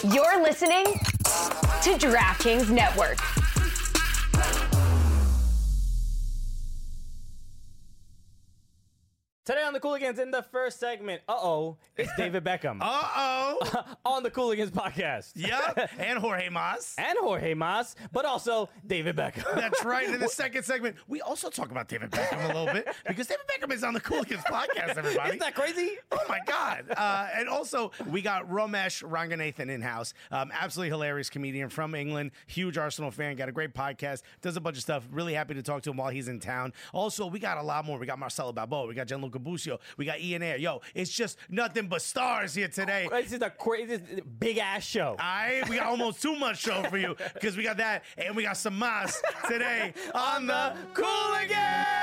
You're listening to DraftKings Network. Today on the Cooligans, in the first segment, it's David Beckham. On the Cooligans podcast. Yep, and Jorge Mas. And Jorge Mas, but also David Beckham. That's right. In the second segment, we also talk about David Beckham a little bit because David Beckham is on the Cooligans podcast, everybody. Isn't that crazy? Oh, my God. And also, we got Romesh Ranganathan in-house. Absolutely hilarious comedian from England. Huge Arsenal fan. Got a great podcast. Does a bunch of stuff. Really happy to talk to him while he's in town. Also, we got a lot more. We got Marcelo Balboa. We got Gianluca Busio. We got Ian Air. Yo, it's just nothing but stars here today. This is a crazy, big-ass show. We got almost too much show for you because we got that and we got some Mas today on the Cooligans.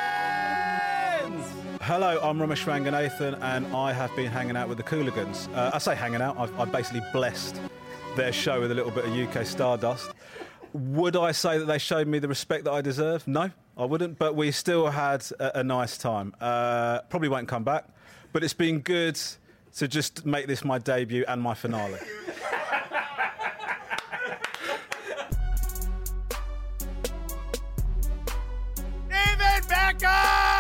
Hello, I'm Ramesh Ranganathan, and I have been hanging out with the Cooligans. I say hanging out, I've basically blessed their show with a little bit of UK stardust. Would I say that they showed me the respect that I deserve? No, I wouldn't, but we still had a nice time. Probably won't come back, but it's been good to just make this my debut and my finale. David Beckham!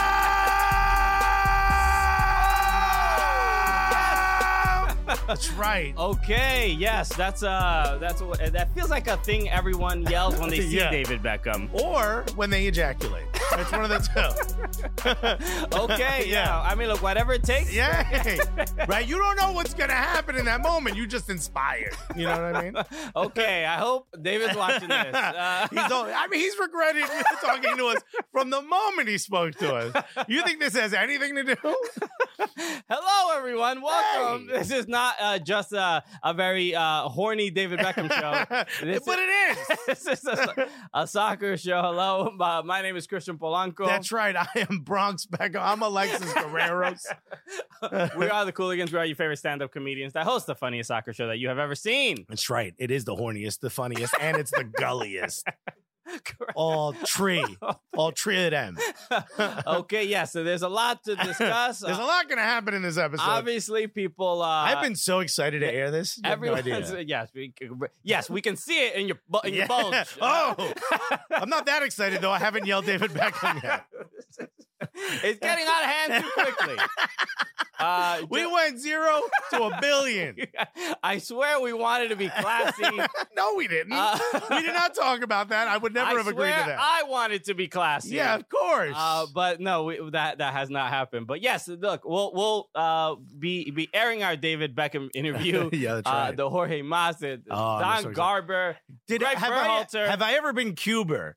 That's right. Okay, yes, that feels like a thing everyone yells when they see David Beckham. Or when they ejaculate. It's one of the two. Okay, yeah. I mean, look, whatever it takes. Yeah. Right? You don't know what's going to happen in that moment. You just inspired. You know what I mean? Okay, I hope David's watching this. He's regretted talking to us from the moment he spoke to us. You think this has anything to do? Hello, everyone. Welcome. Hey. This is not just a very horny David Beckham show. But it is. This is a soccer show. Hello, my name is Christian Polanco. That's right. I am Bronx Beckham. I'm Alexis Guerreros. We are the Cooligans. We are your favorite stand-up comedians that host the funniest soccer show that you have ever seen. That's right. It is the horniest, the funniest, and it's the gulliest. All three of them. Okay, yeah, so there's a lot to discuss. There's a lot going to happen in this episode. Obviously, people... I've been so excited to air this. Yes, we can see it in your bulge. I'm not that excited, though. I haven't yelled David Beckham yet. It's getting out of hand too quickly. We went 0 to 1 billion. I swear we wanted to be classy. No, we didn't. We did not talk about that. I would never have agreed to that. I wanted to be classy. Yeah, of course. But no, that has not happened. But yes, look, we'll be airing our David Beckham interview. Yeah, that's right. The Jorge Mas, Don Garber, Greg Berhalter. Have I ever been Cuber?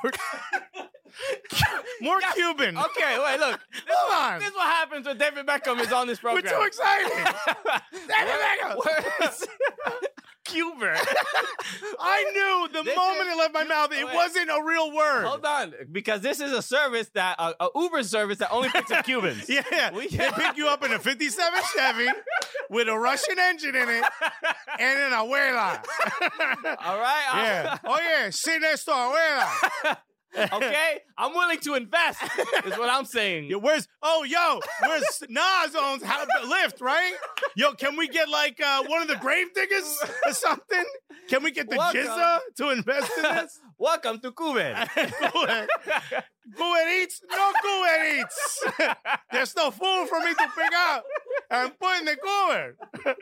More Cuban. Okay, wait, look. This is what happens when David Beckham is on this program. We're too excited. David Beckham. Cuber. I knew the moment it left my mouth, it wasn't a real word. Hold on, because this is a service that a Uber service that only picks up Cubans. Yeah, they pick you up in a 57 Chevy with a Russian engine in it and an abuela. All right. Yeah. Oh yeah, sit next to abuela. Okay, I'm willing to invest. Is what I'm saying. Yeah, where's Nas owns Lyft, right? Yo, can we get like one of the grave diggers or something? Can we get the Jizza to invest in this? Welcome to Cuban. Cuban Eats? No Cuban Eats. There's no food for me to pick up and put in the cooler.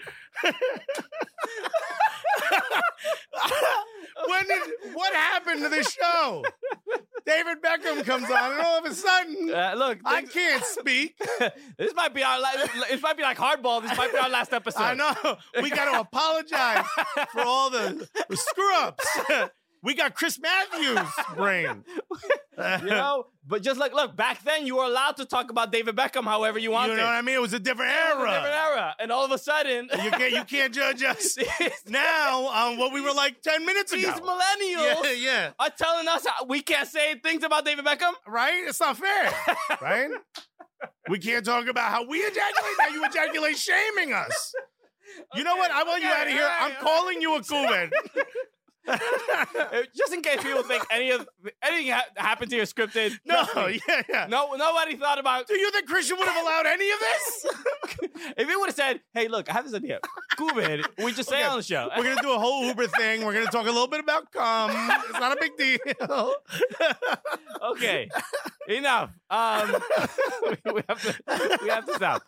What happened to the show? David Beckham comes on, and all of a sudden, look, I can't speak. This might be This might be like hardball. This might be our last episode. I know. We got to apologize for all the screw-ups. We got Chris Matthews' brain. But just like, look, back then you were allowed to talk about David Beckham however you wanted. You know what I mean? It was a different era. And all of a sudden... You can't judge us now on what we were like 10 minutes ago. These millennials are telling us we can't say things about David Beckham. Right? It's not fair. Right? We can't talk about how we ejaculate. Now you ejaculate shaming us. You know what? I want you out of here. I'm calling you a Cuban. Just in case people think anything happened to you scripted. No, trust me. yeah. No, nobody thought about. Do you think Christian would have allowed any of this? If he would have said, "Hey, look, I have this idea," Kubid, we just say it on the show. We're gonna do a whole Uber thing. We're gonna talk a little bit about cum. It's not a big deal. Okay, enough. We have to stop.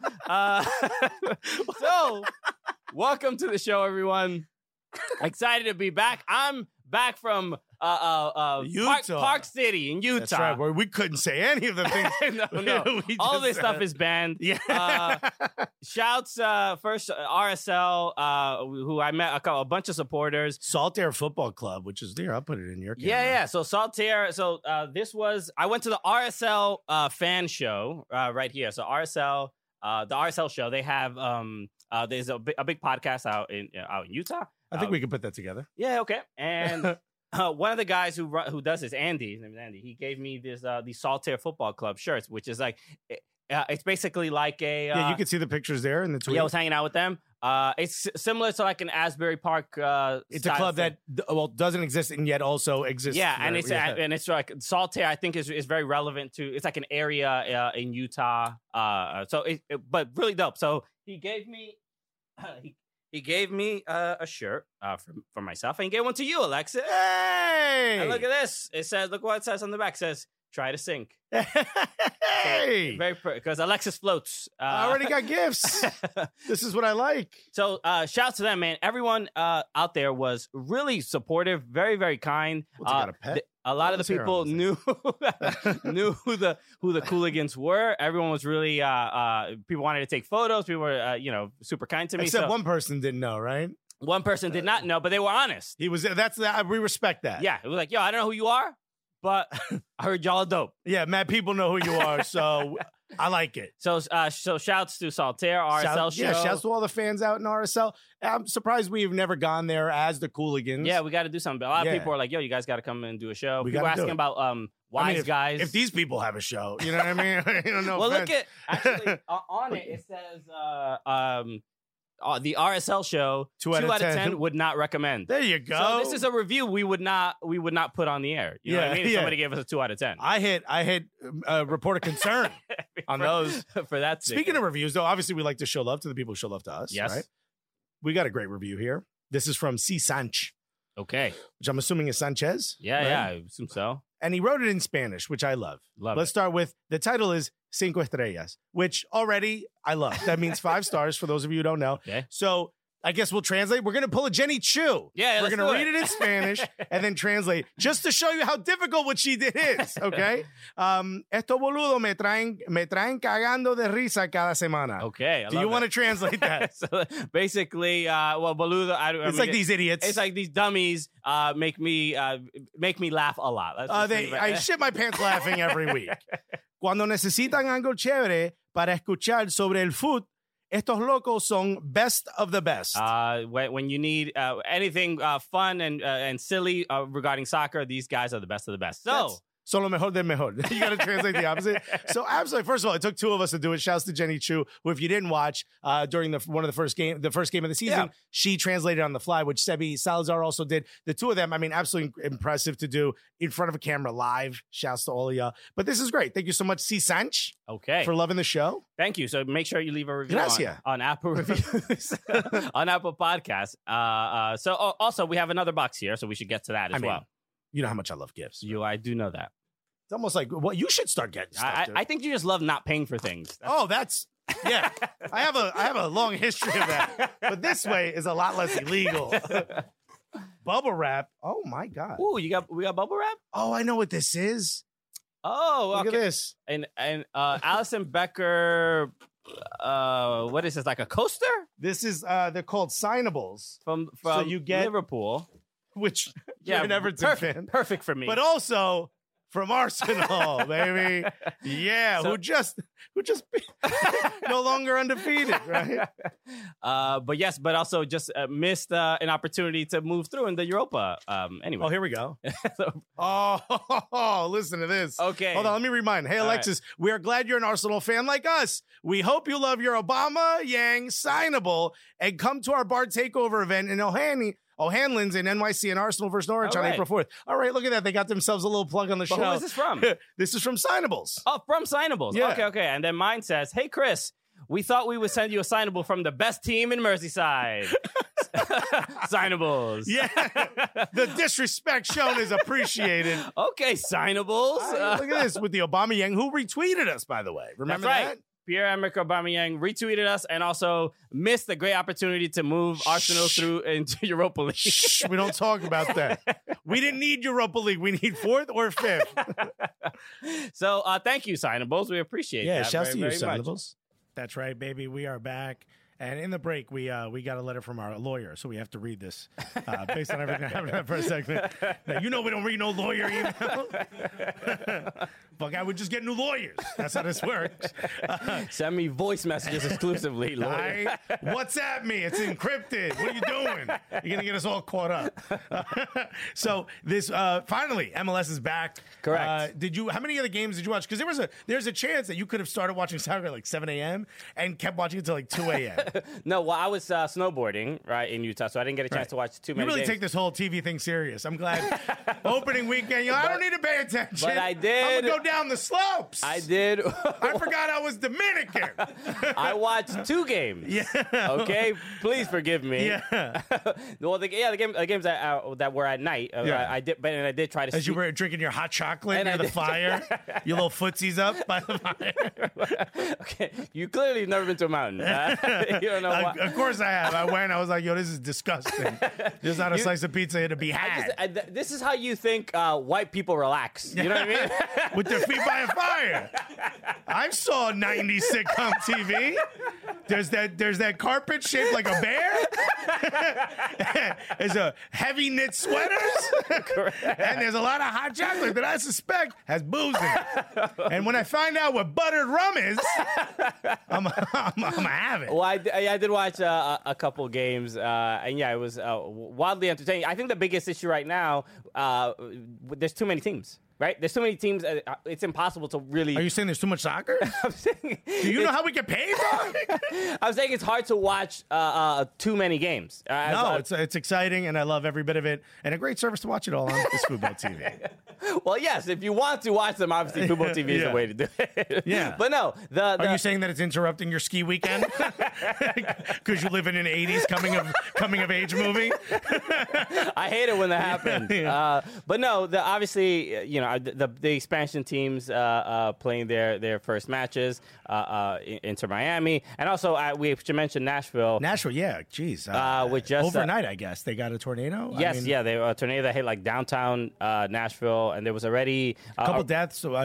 So, welcome to the show, everyone. Excited to be back. I'm back from Utah. Park City in Utah. That's right. Well, we couldn't say any of the things. No. we All just this stuff said. is banned. Yeah. Shouts first RSL, who I met a bunch of supporters. Salt Air Football Club, which is there. I'll put it in your camera. Yeah. So Saltaire. So I went to the RSL fan show right here. So RSL, the RSL show. They have there's a big podcast out in Utah. I think we could put that together. Yeah. Okay. And one of the guys who does this, Andy, his name is Andy. He gave me this the Saltaire Football Club shirts, which is like it's basically like a Yeah, you can see the pictures there in the tweet. yeah. I was hanging out with them. It's similar to like an Asbury Park. It's a club that doesn't exist and yet also exists. Yeah, and right? it's like Saltaire. I think is very relevant to. It's like an area in Utah. But really dope. So he gave me. He gave me a shirt for myself, and he gave one to you, Alexis. Hey! And look at this. It says, look what it says on the back. It says, try to sink. Hey! Very because Alexis floats. I already got gifts. This is what I like. So shouts to them, man. Everyone out there was really supportive, very, very kind. What's it got, a pet? A lot of What's the here people on knew who the Cooligans were. Everyone was really people wanted to take photos. People were super kind to me. Except So one person didn't know, right? one person did not know, but they were honest. He was. We respect that. Yeah, it was like, yo, I don't know who you are, but I heard y'all are dope. Yeah, Matt. People know who you are, so I like it. So shouts to Saltaire RSL show. Yeah, shouts to all the fans out in RSL. I'm surprised we've never gone there as the Cooligans. Yeah, we got to do something. A lot of Yeah. people are like, yo, you guys got to come and do a show. We People gotta do asking it. about Wise Guys. If these people have a show, you know what I mean? You don't know. Well, look at actually on it says the RSL show 2 out of 10 would not recommend. There you go. So this is a review we would not put on the air. You know what I Yeah, mean? If yeah. somebody gave us a 2 out of 10. I hit report a concern on those. For that. Speaking of reviews, though, obviously we like to show love to the people who show love to us. Yes. Right? We got a great review here. This is from C. Sanch, Okay. which I'm assuming is Sanchez. Yeah, right? yeah, I assume so. And he wrote it in Spanish, which I love. Let's start with the title is Cinco Estrellas, which already I love. That means 5 stars for those of you who don't know. Okay. So I guess we'll translate. We're going to pull a Jenny Chu. Yeah, We're let's going to do read it in Spanish and then translate just to show you how difficult what she did is, okay? Estos boludos me traen cagando de risa cada semana. Okay. Do you want to translate that? So basically, boludo. It's like these idiots. It's like these dummies make me laugh a lot. Let's just leave it. I shit my pants laughing every week. Cuando necesitan algo chévere para escuchar sobre el foot, estos locos son best of the best. When you need anything fun and silly regarding soccer, these guys are the best of the best. So. That's son lo mejor del mejor. You got to translate the opposite. So absolutely. First of all, it took 2 of us to do it. Shouts to Jenny Chu, who, if you didn't watch during the first game of the season, she translated on the fly, which Sebi Salazar also did. The 2 of them, I mean, absolutely impressive to do in front of a camera live. Shouts to all of y'all. But this is great. Thank you so much, C. Sanch, Okay. for loving the show. Thank you. So make sure you leave a review Gracias. on Apple Reviews, on Apple Podcasts. So also we have another box here, so we should get to that as well. You know how much I love gifts. I do know that. It's almost like, well, you should start getting stuff, dude. I think you just love not paying for things. Yeah. I have a long history of that. But this way is a lot less illegal. Bubble wrap. Oh my God. Ooh, we got bubble wrap? Oh, I know what this is. Oh, Look okay. at this. And Allison Becker, what is this, like a coaster? This is they're called signables, From So you get- Liverpool. which you're an Everton fan. Perfect for me. But also from Arsenal, baby. Yeah, So- who just no longer undefeated, right? But also just missed an opportunity to move through in the Europa. Anyway. Oh, here we go. So- Oh, listen to this. Okay. Hold on, let me remind. Hey, All Alexis, we are glad you're an Arsenal fan like us. We hope you love your Obama Yang signable and come to our bar takeover event in Oh, Hanlon's in NYC and Arsenal versus Norwich All on right. April 4th. All right, look at that. They got themselves a little plug on the But show. who is this from? This is from Signables. Oh, from Signables. Yeah. Okay. And then mine says, "Hey, Chris, we thought we would send you a signable from the best team in Merseyside." Signables. Yeah, the disrespect shown is appreciated. Okay, Signables. Look at this with the Aubameyang, who retweeted us, by the way. Remember That's that? right. Pierre-Emerick Aubameyang retweeted us and also missed the great opportunity to move Arsenal through into Europa League. Shh, we don't talk about that. We didn't need Europa League. We need 4th or 5th. So thank you, Signables. We appreciate Yeah, that shouts to you, very much. Signables. That's right, baby. We are back. And in the break, we got a letter from our lawyer, so we have to read this based on everything that happened for a segment. Now, you know we don't read no lawyer email. Fuck, I would just get new lawyers. That's how this works. Send me voice messages exclusively, lawyer. WhatsApp me. It's encrypted. What are you doing? You're going to get us all caught up. So this finally, MLS is back. Correct. How many of the games did you watch? Because there's a chance that you could have started watching soccer at like 7 a.m. and kept watching it till like 2 a.m. No, well, I was snowboarding, right, in Utah, so I didn't get a chance to watch too many You really games. take this whole TV thing serious. I'm glad. Opening weekend, I don't need to pay attention. But I did. I'm going to go down the slopes. I did. I forgot I was Dominican. I watched 2 games. Yeah. Okay, please forgive me. Yeah. Well, the games that were at night. Yeah. I did try to. As you were drinking your hot chocolate And near I the did. fire, your little footsies up by the fire. Okay, you clearly have never been to a mountain. You don't know why. Of course I have. I went. I was like, "Yo, this is disgusting. There's not a slice of pizza here to be had." This is how you think white people relax. You know what I mean? With their feet by a fire. I saw 90s sitcom TV. There's that carpet shaped like a bear. There's a heavy knit sweaters. And there's a lot of hot chocolate that I suspect has booze in it. And when I find out what buttered rum is, I'm gonna have it. Well, I did watch a couple games, and yeah, it was wildly entertaining. I think the biggest issue right now, there's too many teams. Right? There's so many teams. It's impossible to really. Are you saying there's too much soccer? I'm saying, Do you know how we get paid? I'm saying it's hard to watch too many games. No, it's exciting, and I love every bit of it, and a great service to watch it all on is Football TV. Well, yes, if you want to watch them, obviously Football TV is Yeah. the way to do it. Yeah. But no, Are you saying that it's interrupting your ski weekend because you live in an '80s coming of age movie? I hate it when that happens. But no, obviously, the expansion teams playing their first matches into Miami, and also we should mention Nashville. Nashville, yeah, geez. With just overnight, I guess they got a tornado. Yes, they a tornado that hit like downtown Nashville, and there was already a couple deaths. So,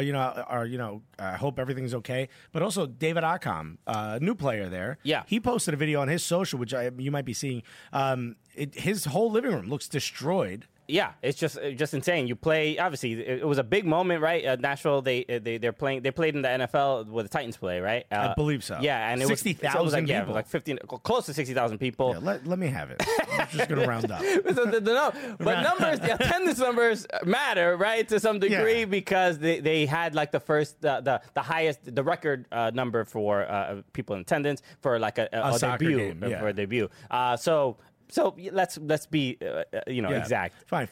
I hope everything's okay. But also, David Occam, new player there. Yeah, he posted a video on his social, which you might be seeing. His whole living room looks destroyed. Yeah, it's just insane. You play, obviously, it was a big moment, right? Nashville, they played in the NFL where the Titans play, right? I believe so. Yeah, and it 60,000 was people. like 15, close to 60,000 people. Yeah, let me have it. I'm just gonna round up. But numbers, the attendance numbers matter, right, to some degree, because they had like the first, the highest, the record number for people in attendance for like a debut, game, yeah. for a debut. So let's be exact. Fine,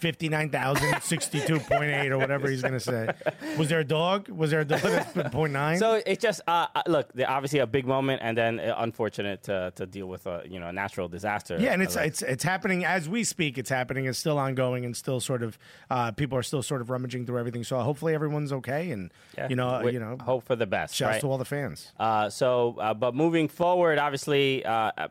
59,062.8 or whatever he's gonna say. Was there a dog? Was there a dog that's been 0.9? So it's just look, obviously a big moment, and then unfortunate to deal with a natural disaster. Yeah, and it's happening as we speak. It's happening. It's still ongoing, and still sort of people are still sort of rummaging through everything. So hopefully everyone's okay, and hope for the best. Shouts right? to all the fans. But moving forward, obviously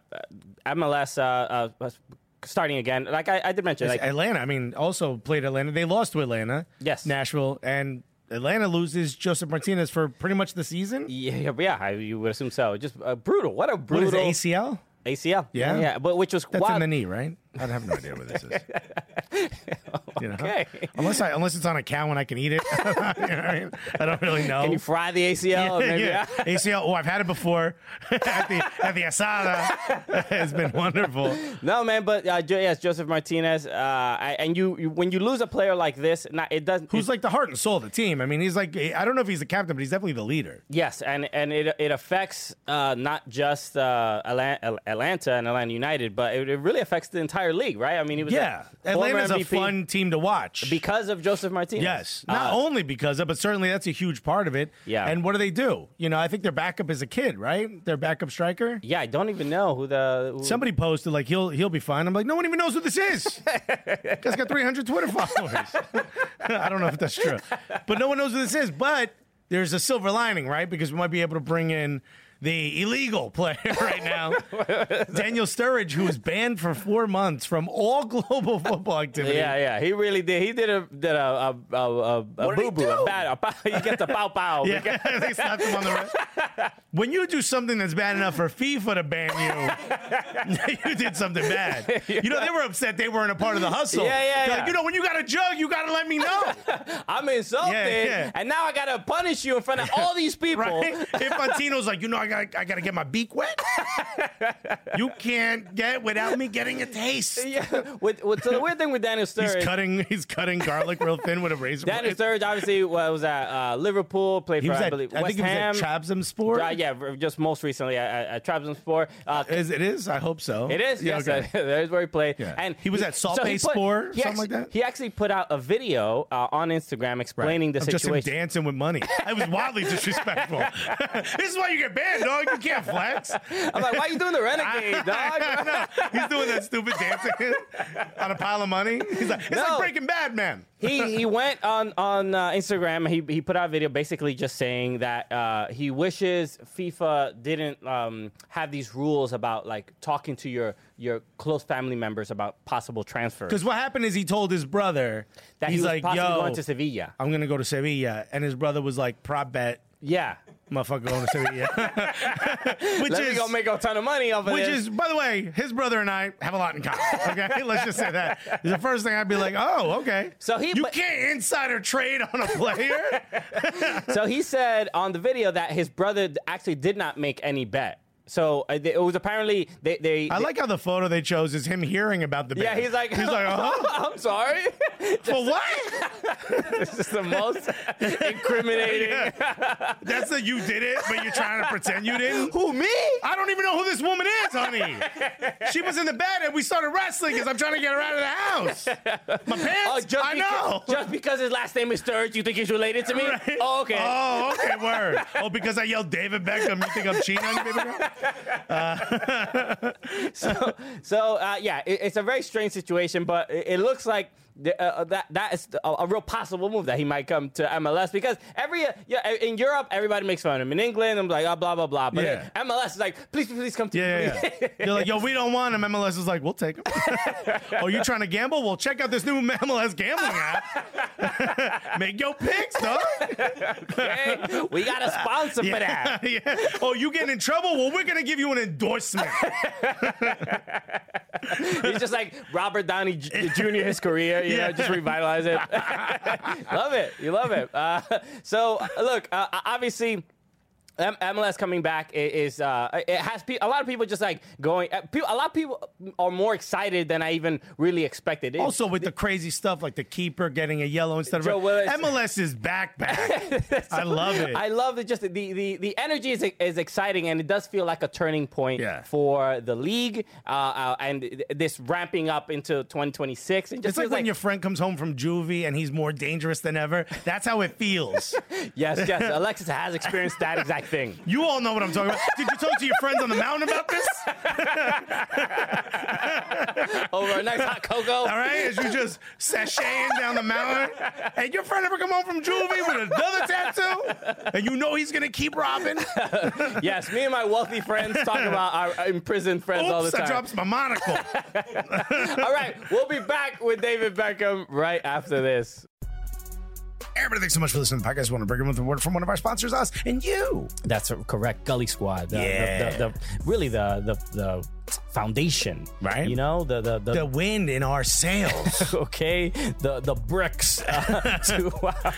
MLS starting again. Like I did mention, like Atlanta. I mean, also played Atlanta. They lost to Atlanta. Yes, Nashville, and Atlanta loses Joseph Martinez for pretty much the season. Yeah, you would assume so. Just brutal. What a brutal. What is it, ACL? ACL. Yeah. But which was that's wild. in the knee, right? I have no idea what this is. You know? Okay. Unless it's on a cow and I can eat it. You know what I mean? I don't really know. Can you fry the ACL? Maybe? Yeah. ACL. Oh, I've had it before at the asada. It's been wonderful. No, man, but yes, Joseph Martinez. And you when you lose a player like this, it doesn't. Who's like the heart and soul of the team. I mean, he's like, I don't know if he's the captain, but he's definitely the leader. Yes, and it affects not just Atlanta and Atlanta United, but it really affects the entire league, right? I mean, he was Atlanta's a fun team to watch because of Joseph Martinez. Yes, not only because of, but certainly that's a huge part of it. Yeah. And what do? You know, I think their backup is a kid, right? Their backup striker. Yeah, I don't even know who Somebody posted like he'll be fine. I'm like, no one even knows who this is. Guy's got 300 Twitter followers. I don't know if that's true, but no one knows who this is. But there's a silver lining, right? Because we might be able to bring in the illegal player right now, Daniel Sturridge, who was banned for 4 months from all global football activity. Yeah, he really did. He did a boo-boo, a bad. He gets a pow-pow. Yeah, they slapped him on the wrist. When you do something that's bad enough for FIFA to ban you, you did something bad. You know, they were upset they weren't a part of the hustle. Yeah. Like, you know, when you got a jug, you got to let me know. I'm insulted, and now I got to punish you in front of all these people. Right? Infantino's like, you know, I got to get my beak wet. You can't get without me getting a taste. Yeah. So the weird thing with Daniel Sturridge, he's cutting garlic real thin with a razor. Daniel Sturridge obviously was at Liverpool, played for I believe West Ham. He was at Trabzonspor. Yeah, just most recently at Trabzonspor. It is? I hope so. It is. Yeah, yes, okay. that is where he played. Yeah. And he was at Saltpayspor, something like that. He actually put out a video on Instagram explaining the situation. Just him dancing with money. I was wildly disrespectful. This is why you get banned, dog. You can't flex. I'm like, why are you doing the renegade, dog? I know. He's doing that stupid dancing on a pile of money. He's like, it's like Breaking Bad, man. He went on Instagram. He put out a video basically just saying that he wishes FIFA didn't have these rules about like talking to your close family members about possible transfers. Because what happened is he told his brother that he's he was like, possibly yo, going to Sevilla. I'm going to go to Sevilla. And his brother was like, prop bet. Yeah. Motherfucker going to Sevilla. Let me go make a ton of money off of this. Which is, by the way, his brother and I have a lot in common. Okay? Let's just say that. It's the first thing I'd be like, oh, okay. So you can't insider trade on a player? So he said on the video that his brother actually did not make any bet. So it was apparently they I like how the photo they chose is him hearing about the bet. Yeah, he's like, I'm sorry. For what? This is the most incriminating. Yeah. That's the you did it, but you're trying to pretend you didn't. Who, me? I don't even know who this woman is, honey. She was in the bed and we started wrestling because I'm trying to get her out of the house. My pants? I know. Just because his last name is Sturridge, you think he's related to me? Right. Oh, okay. Oh, okay, word. Oh, because I yelled David Beckham, you think I'm cheating on you, baby girl? Yeah, it's a very strange situation, but it looks like that is a real possible move that he might come to MLS because in Europe everybody makes fun of him. In England, I'm like, oh, blah blah blah. But MLS is like, please come to me. Yeah. They're like, yo, we don't want him. MLS is like, we'll take him. Oh, you trying to gamble? Well, check out this new MLS gambling app. Make your picks, dog. Okay. We got a sponsor for that. Yeah. Oh, you getting in trouble? Well, we're gonna give you an endorsement. He's just like Robert Downey Jr. his career. You know, just revitalize it. Love it. You love it. So look, obviously, MLS coming back is it has a lot of people just like going. A lot of people are more excited than I even really expected. Also, with the crazy stuff like the keeper getting a yellow instead of Joe Willis. MLS is back. I love it. I love it. Just the energy is exciting, and it does feel like a turning point for the league and this ramping up into 2026. And just it's like when your friend comes home from juvie and he's more dangerous than ever. That's how it feels. Yes. Alexis has experienced that exact thing. You all know what I'm talking about. Did you talk to your friends on the mountain about this? Over a nice hot cocoa. All right, as you just sashaying down the mountain. Hey, your friend ever come home from juvie with another tattoo? And you know he's going to keep robbing? Yes, me and my wealthy friends talk about our imprisoned friends all the time. I dropped my monocle. All right, we'll be back with David Beckham right after this. Everybody, thanks so much for listening to the podcast. I want to bring in with a word from one of our sponsors, us and you. That's correct. Gully Squad. foundation, Right. You know, the wind in our sails. okay, the bricks to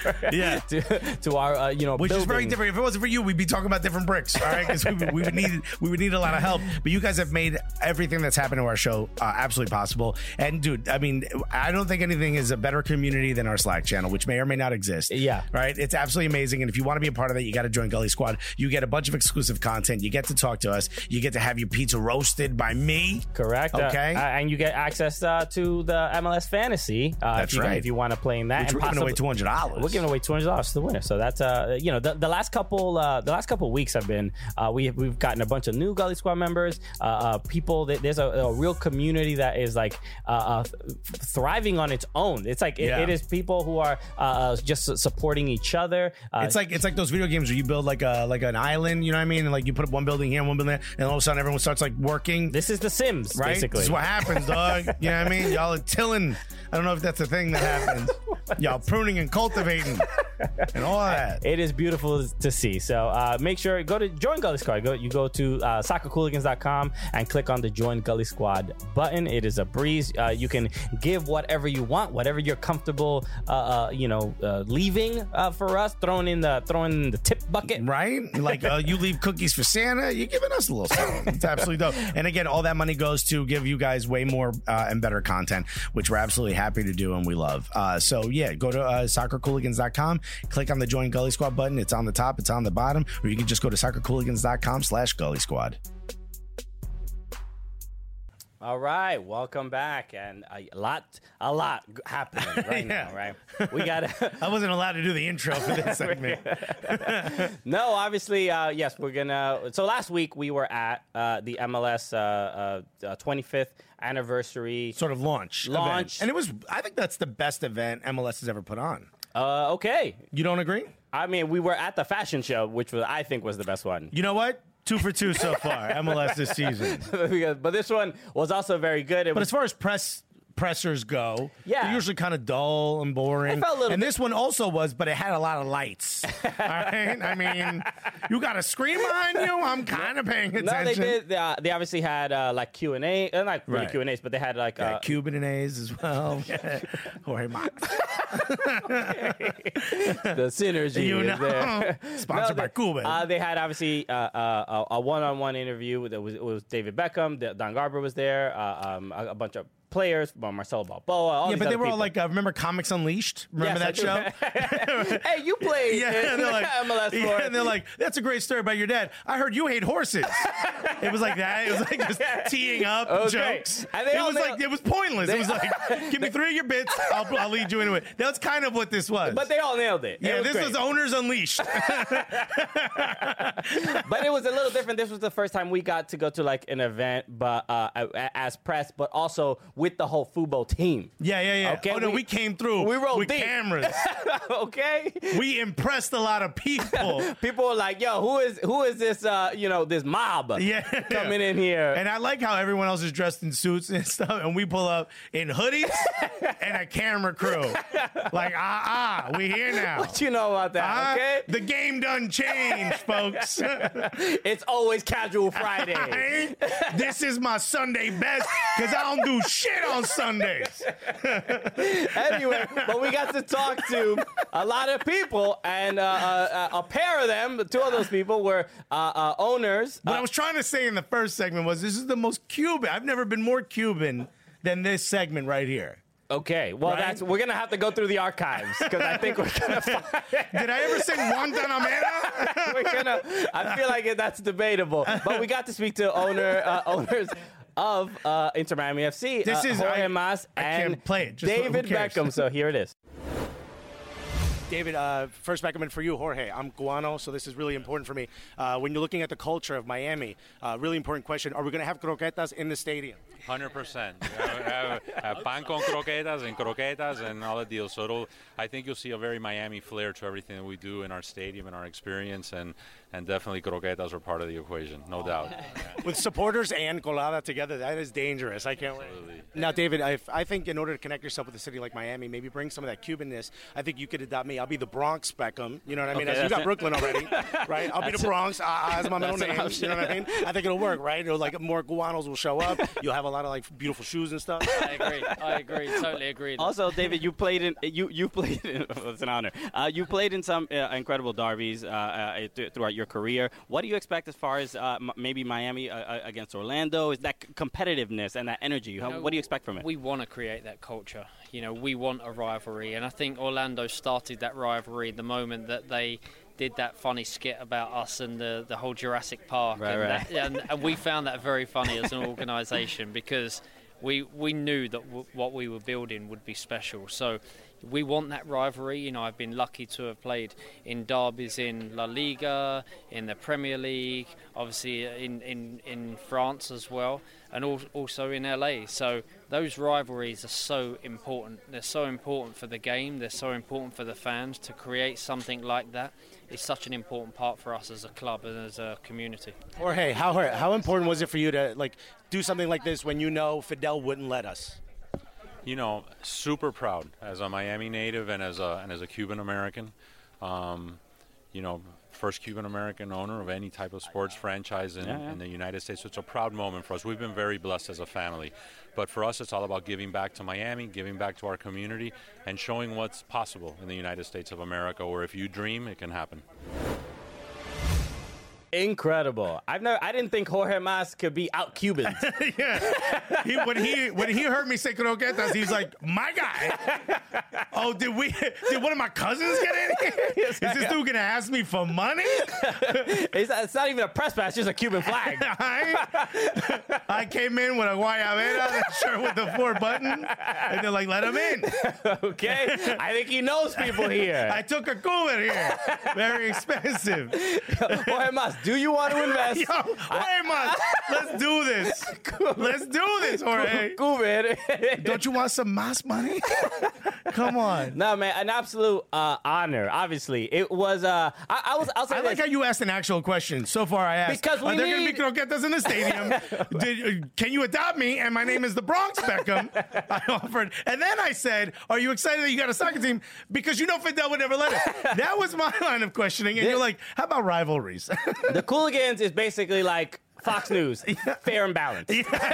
our you know, which is very buildings. different. If it wasn't for you, we'd be talking about different bricks, all right? Because we would need a lot of help. But you guys have made everything that's happened to our show absolutely possible. And dude, I mean, I don't think anything is a better community than our Slack channel, which may or may not exist. Yeah, right. It's absolutely amazing. And if you want to be a part of that, you got to join Gully Squad. You get a bunch of exclusive content. You get to talk to us. You get to have your pizza roasted by me. Correct. Okay. And you get access to the MLS Fantasy. That's right. If you want to play in that, Which we're giving away $200. We're giving away $200 to the winner. So that's you know, the last couple weeks have been we've gotten a bunch of new Gully Squad members. People that there's a real community that is like thriving on its own. It's like it is people who are just supporting each other. It's like those video games where you build like an island, you know what I mean? And like you put up one building here and one building there, and all of a sudden everyone starts like working. This is The Sims, right? basically. This is what happens, dog. You know what I mean? Y'all are tilling. I don't know if that's a thing that happens. Y'all pruning and cultivating and all that. It is beautiful to see. So make sure go to join Gully Squad. You go to soccercooligans.com and click on the Join Gully Squad button. It is a breeze. You can give whatever you want, whatever you're comfortable, leaving for us, throwing in the tip bucket. Right? Like you leave cookies for Santa, you're giving us a little something. It's absolutely dope. And again, all that money goes to give you guys way more and better content, which we're absolutely happy to do and we love. So yeah, go to soccercooligans.com, click on the Join Gully Squad button. It's on the top, it's on the bottom, or you can just go to soccercooligans.com/Gully Squad. All right, welcome back, and a lot happening right now, right? We got. I wasn't allowed to do the intro for this segment. No, obviously, yes, we're gonna. So last week we were at the MLS 25th anniversary sort of launch, event. And it was. I think that's the best event MLS has ever put on. Okay, you don't agree? I mean, we were at the fashion show, which I think was the best one. You know what? 2 for 2 so far, MLS this season. But this one was also very good. As far as pressers go, they're usually kind of dull and boring. And this one also was, but it had a lot of lights. All right? I mean, you got a screen behind you? I'm kind of paying attention. No, they did. They obviously had like Q&A. Not really Q&As, but they had like... Cuban and A's as well. Jorge Mas. The synergy is there. Sponsored by Cuban. They had obviously a one-on-one interview. It was David Beckham. Don Garber was there. A bunch of players, Marcelo Balboa. But they were all like, remember Comics Unleashed? Remember that show? Hey, you played and they're like, MLS. Yeah, and they're like, that's a great story about your dad. I heard you hate horses. It was like that. It was like just teeing up jokes. And it was pointless. It was like, give me 3 of your bits. I'll lead you into it. That's kind of what this was. But they all nailed it. Yeah, this was Owners Unleashed. But it was a little different. This was the first time we got to go to like an event, but as press, but also with the whole Fubo team. Yeah. Okay, no, we came through with cameras. Okay. We impressed a lot of people. People were like, yo, who is this, this mob coming in here? And I like how everyone else is dressed in suits and stuff, and we pull up in hoodies and a camera crew. Like, we here now. What you know about that, okay? The game done changed, folks. It's always Casual Friday. This is my Sunday best, because I don't do shit on Sundays. Anyway, but we got to talk to a lot of people, and a pair of them, 2 of those people were owners. What I was trying to say in the first segment was this is the most Cuban. I've never been more Cuban than this segment right here. Okay, well, we're going to have to go through the archives, because I think we're going to find... Did I ever say Guantanamera? I feel like that's debatable. But we got to speak to owners of Inter Miami FC. This is Jorge Mas and David Beckham. So here it is. David, first Beckham for you, Jorge. I'm Guano, so this is really important for me. When you're looking at the culture of Miami, really important question: are we going to have croquetas in the stadium? 100%. Pan con croquetas and all the deals. So I think you'll see a very Miami flair to everything that we do in our stadium and our experience, and definitely croquetas are part of the equation, no doubt. With supporters and colada together, that is dangerous. I can't wait. Now, David, I think in order to connect yourself with a city like Miami, maybe bring some of that Cubanness. I think you could adopt me. I'll be the Bronx Beckham. You know what I mean? Okay, You got Brooklyn already, right? I'll be the Bronx as my middle name. You know what I mean? I think it'll work, right? It'll, like, more Guanos will show up. You'll have a lot of like beautiful shoes and stuff. I agree. Totally agree. Also, David, you played in. It's an honor. You played in some incredible derbies throughout your career. What do you expect as far as maybe Miami against Orlando? Is that competitiveness and that energy? What do you expect from it? We want to create that culture. We want a rivalry, and I think Orlando started that rivalry the moment that they did that funny skit about us and the whole Jurassic Park. Right. And we found that very funny as an organisation because we knew that what we were building would be special. So we want that rivalry. I've been lucky to have played in derbies in La Liga, in the Premier League, obviously in France as well, and also in LA. So those rivalries are so important. They're so important for the game. They're so important for the fans. To create something like that is such an important part for us as a club and as a community. Jorge, how important was it for you to like do something like this when Fidel wouldn't let us? Super proud as a Miami native and as a Cuban American. First Cuban American owner of any type of sports franchise in the United States. So it's a proud moment for us. We've been very blessed as a family. But for us, it's all about giving back to Miami, giving back to our community, and showing what's possible in the United States of America, where if you dream, it can happen. Incredible. I didn't think Jorge Mas could be out Cubans. Yeah. When he heard me say croquetas, he's like, my guy. Oh, did one of my cousins get in here? Is this dude gonna ask me for money? It's not even a press pass, it's just a Cuban flag. I came in with a guayabera shirt with the 4 buttons, and they're like, let him in. Okay. I think he knows people here. I took a Cuban here. Very expensive. Jorge Mas, do you want to invest? Yo, Jorge Mas, let's do this. Let's do this, Jorge. Cuban. Don't you want some Mas money? Come on. No, man, an absolute honor. Obviously, it was. I'll say I like how you asked an actual question. So far, I asked. Because are there going to be croquetas in the stadium? Can you adopt me? And my name is the Bronx Beckham. I offered, and then I said, "Are you excited that you got a soccer team?" Because Fidel would never let us. That was my line of questioning, and you're like, "How about rivalries?" The Cooligans is basically like Fox News, fair and balanced.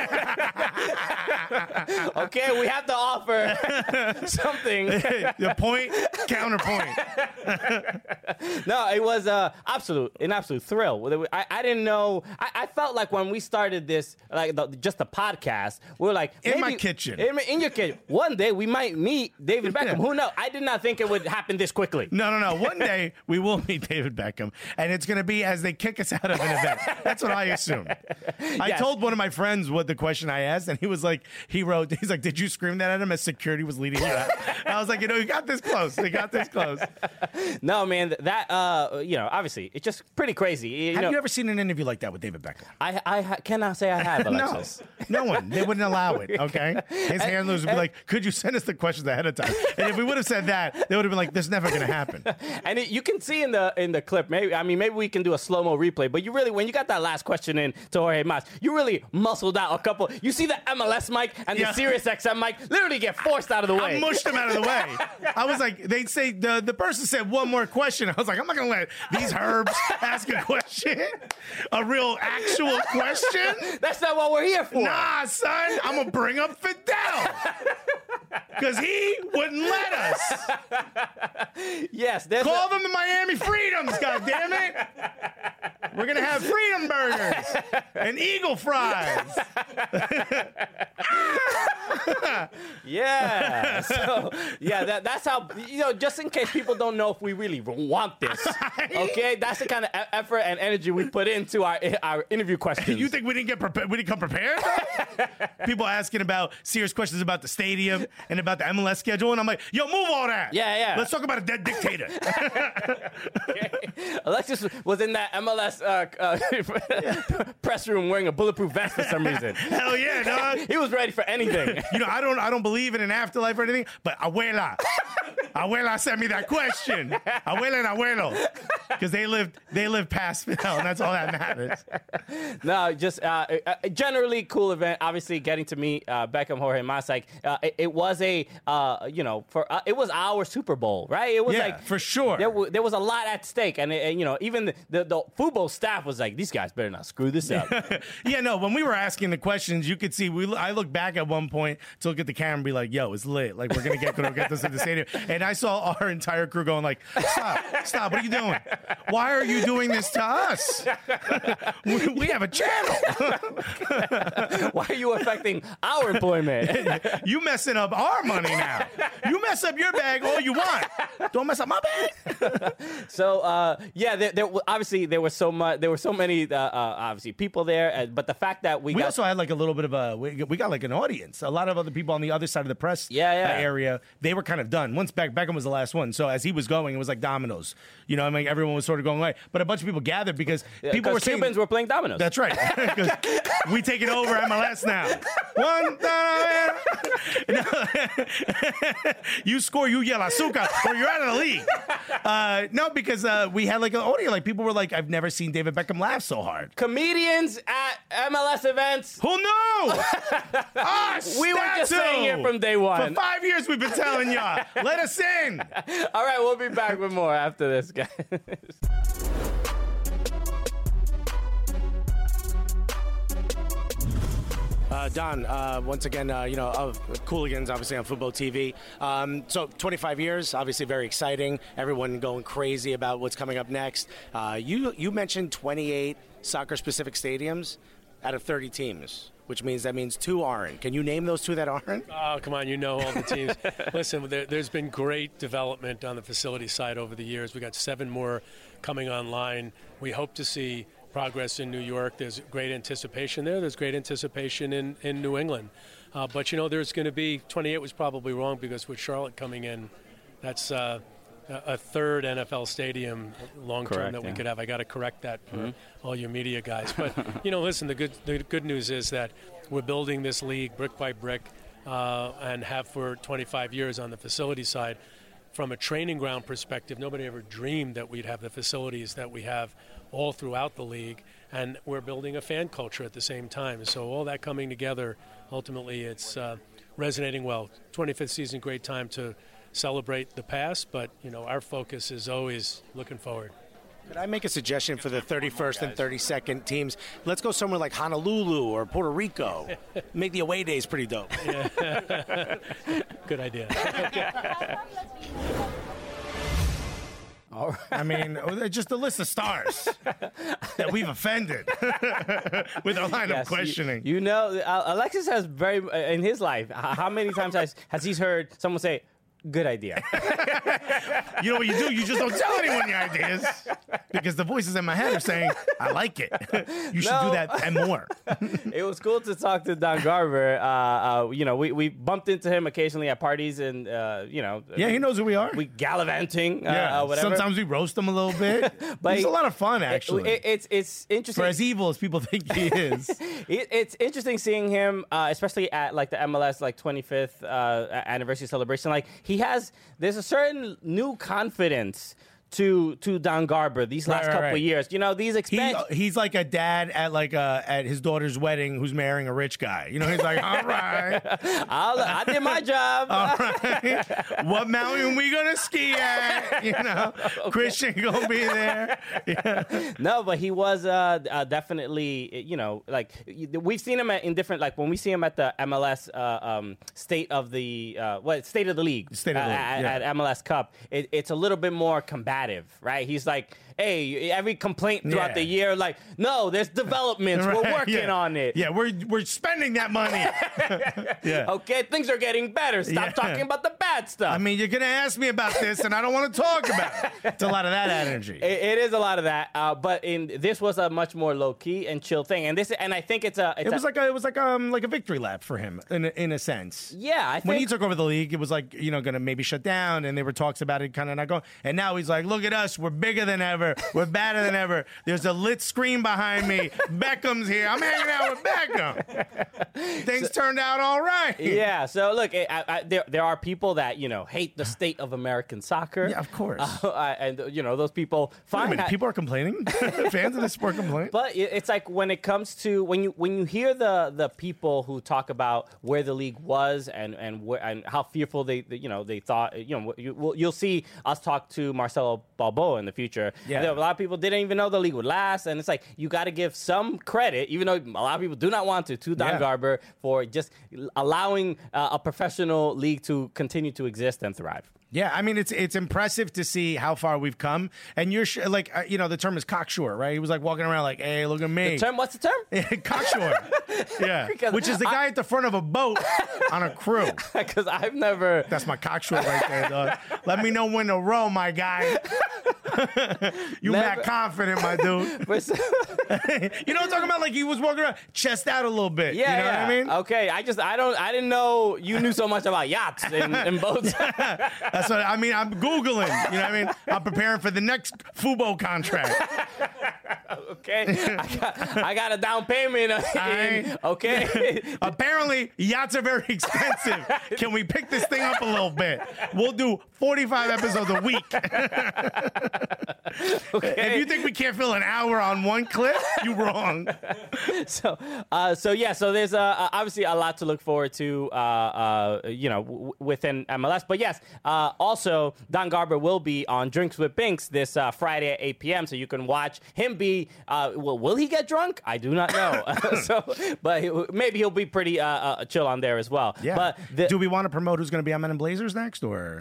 Okay, we have to offer something. The point, counterpoint. No, it was an absolute thrill. I didn't know. I felt like when we started this, like just the podcast, we were like, in my kitchen. In your kitchen. One day we might meet David Beckham. Who knows? I did not think it would happen this quickly. No. One day we will meet David Beckham, and it's going to be as they kick us out of an event. That's what I assume. I told one of my friends what the question I asked, and he was like, he's like, did you scream that at him as security was leading you out? I was like, you got this close. You got this close. No, man, that, obviously, it's just pretty crazy. Have you ever seen an interview like that with David Beckham? I cannot say I have, Alexis. No one. They wouldn't allow it, okay? His handlers would be like, could you send us the questions ahead of time? And if we would have said that, they would have been like, this is never going to happen. And you can see in the clip, maybe we can do a slow-mo replay, but you really, when you got that last question in to Jorge Mas, you really muscled out a couple. You see the MLS mic and the Sirius XM mic literally get forced out of the way. I mushed them out of the way. I was like, they'd say, the person said one more question. I was like, I'm not going to let these herbs ask a question. A real actual question. That's not what we're here for. Nah, son, I'm going to bring up Fidel. Because he wouldn't let us. Yes. Call them the Miami Freedoms, goddammit. We're going to have freedom burgers and eagle fries. Yeah. So that's how, just in case people don't know if we really want this. Okay, that's the kind of effort and energy we put into our interview questions. You think we didn't get prepared? We didn't come prepared? People asking about serious questions about the stadium and about the MLS schedule, and I'm like, yo, move all that. Yeah. Let's talk about a dead dictator. Okay. Alexis was in that MLS press room wearing a bulletproof vest for some reason. Hell yeah, dog. He was ready for anything. I don't believe in an afterlife or anything, but abuela sent me that question. Abuela and abuelo, because they lived past hell, and that's all that matters. No, just generally cool event. Obviously, getting to meet Beckham, Jorge Mas, it was it was our Super Bowl, right? It was for sure. There was a lot at stake, and even the football staff was like, these guys better not screw this up. Yeah, no. When we were asking the questions, you could see I looked back at one point to look at the camera and be like, "Yo, it's lit. Like we're gonna get this in the stadium." And I saw our entire crew going like, "Stop! What are you doing? Why are you doing this to us? we have a channel. Why are you affecting our employment? You messing up our money now. You mess up your bag all you want. Don't mess up my bag." So there obviously there were so many obviously people there, but the fact that we also had like a little bit of we got like an audience. A lot of other people on the other side of the press area, they were kind of done. Once Beckham was the last one, so as he was going, it was like dominoes. Everyone was sort of going away, but a bunch of people gathered because people were saying Cubans were playing dominoes. That's right. We take it over MLS now. You score, you yell azúcar, or you're out of the league. No, because we had like an audio. Like people were like, I've never seen David Beckham laugh so hard. Comedians at MLS events. Who knew? We were just saying it from day one. For 5 years we've been telling y'all. Let us in. All right, we'll be back with more after this, guys. Don, once again, of Cooligans, obviously on Football TV. So 25 years, obviously very exciting. Everyone going crazy about what's coming up next. You mentioned 28 soccer-specific stadiums out of 30 teams, which means 2 aren't. Can you name those 2 that aren't? Oh, come on, all the teams. Listen, there's been great development on the facility side over the years. We got 7 more coming online. We hope to see progress in New York. There's great anticipation there. There's great anticipation in New England. But, there's going to be 28 was probably wrong because with Charlotte coming in, that's a third NFL stadium long-term that we could have. I got to correct that for all you media guys. But, listen, the good news is that we're building this league brick by brick and have for 25 years on the facility side. From a training ground perspective, nobody ever dreamed that we'd have the facilities that we have all throughout the league, and we're building a fan culture at the same time. So all that coming together, ultimately it's resonating well. 25th season, great time to celebrate the past, but our focus is always looking forward. Could I make a suggestion for the 31st and 32nd teams? Let's go somewhere like Honolulu or Puerto Rico. Make the away days pretty dope. Yeah. Good idea. All right. I mean, just a list of stars that we've offended with our line of questioning. Alexis has in his life, how many times has he heard someone say, good idea? You know what you do? You just don't tell anyone your ideas because the voices in my head are saying, I like it. You should do that and more. It was cool to talk to Don Garber. We bumped into him occasionally at parties and, Yeah, he knows who we are. We gallivanting, whatever. Sometimes we roast him a little bit. But he's a lot of fun, actually. It's interesting. For as evil as people think he is. It's interesting seeing him, especially at like the MLS 25th anniversary celebration. Like there's a certain new confidence to Don Garber these last couple of years. These he's like a dad at his daughter's wedding who's marrying a rich guy. He's like, all right, I did my job. All right, what mountain we gonna ski at? Okay. Christian gonna be there. Yeah. No, but he was definitely we've seen him in different when we see him at the MLS state of the league at MLS Cup. It's a little bit more combative. combative, right? He's like, hey, every complaint throughout the year, like, no, there's developments. We're working on it. Yeah, we're spending that money. Yeah. Okay, things are getting better. Stop talking about the bad stuff. I mean, you're going to ask me about this, and I don't want to talk about it. It's a lot of that energy. It is a lot of that, but this was a much more low key and chill thing, and I think it was like a victory lap for him in a sense. Yeah, I think when he took over the league, it was like going to maybe shut down, and there were talks about it kind of not going. And now he's like, look at us, we're bigger than ever, we're badder than ever. There's a lit screen behind me. Beckham's here. I'm hanging out with Beckham. Things turned out all right. Yeah. So look, there are people that hate the state of American soccer. Yeah, of course. And those people. People are complaining. Fans of the sport complain. But it's like when it comes to when you hear the people who talk about where the league was and how fearful they thought you'll see us talk to Marcelo Balboa in the future. Yeah. A lot of people didn't even know the league would last, and it's like you got to give some credit, even though a lot of people do not want to Don Garber for just allowing a professional league to continue to exist and thrive. Yeah, I mean, it's impressive to see how far we've come. And you're the term is cocksure, right? He was like walking around like, hey, look at me. What's the term? Cocksure. Yeah. Which is the guy at the front of a boat on a crew. Because I've never. That's my cocksure right there, dog. Let me know when to row, my guy. You mad confident, my dude. You know what I'm talking about? Like he was walking around, chest out a little bit. Yeah, you know what I mean? Okay, I didn't know you knew so much about yachts and boats. That's what I mean. I'm Googling. You know what I mean? I'm preparing for the next Fubo contract. Okay, I got a down payment. Okay. Apparently, yachts are very expensive. Can we pick this thing up a little bit? We'll do 45 episodes a week. Okay. If you think we can't fill an hour on one clip, you're wrong. So there's obviously a lot to look forward to, within MLS. But yes, also Don Garber will be on Drinks with Binks this Friday at 8 p.m. So you can watch him be. Will he get drunk? I do not know. But maybe he'll be pretty chill on there as well. Yeah. But do we want to promote who's going to be on Men in Blazers next, or?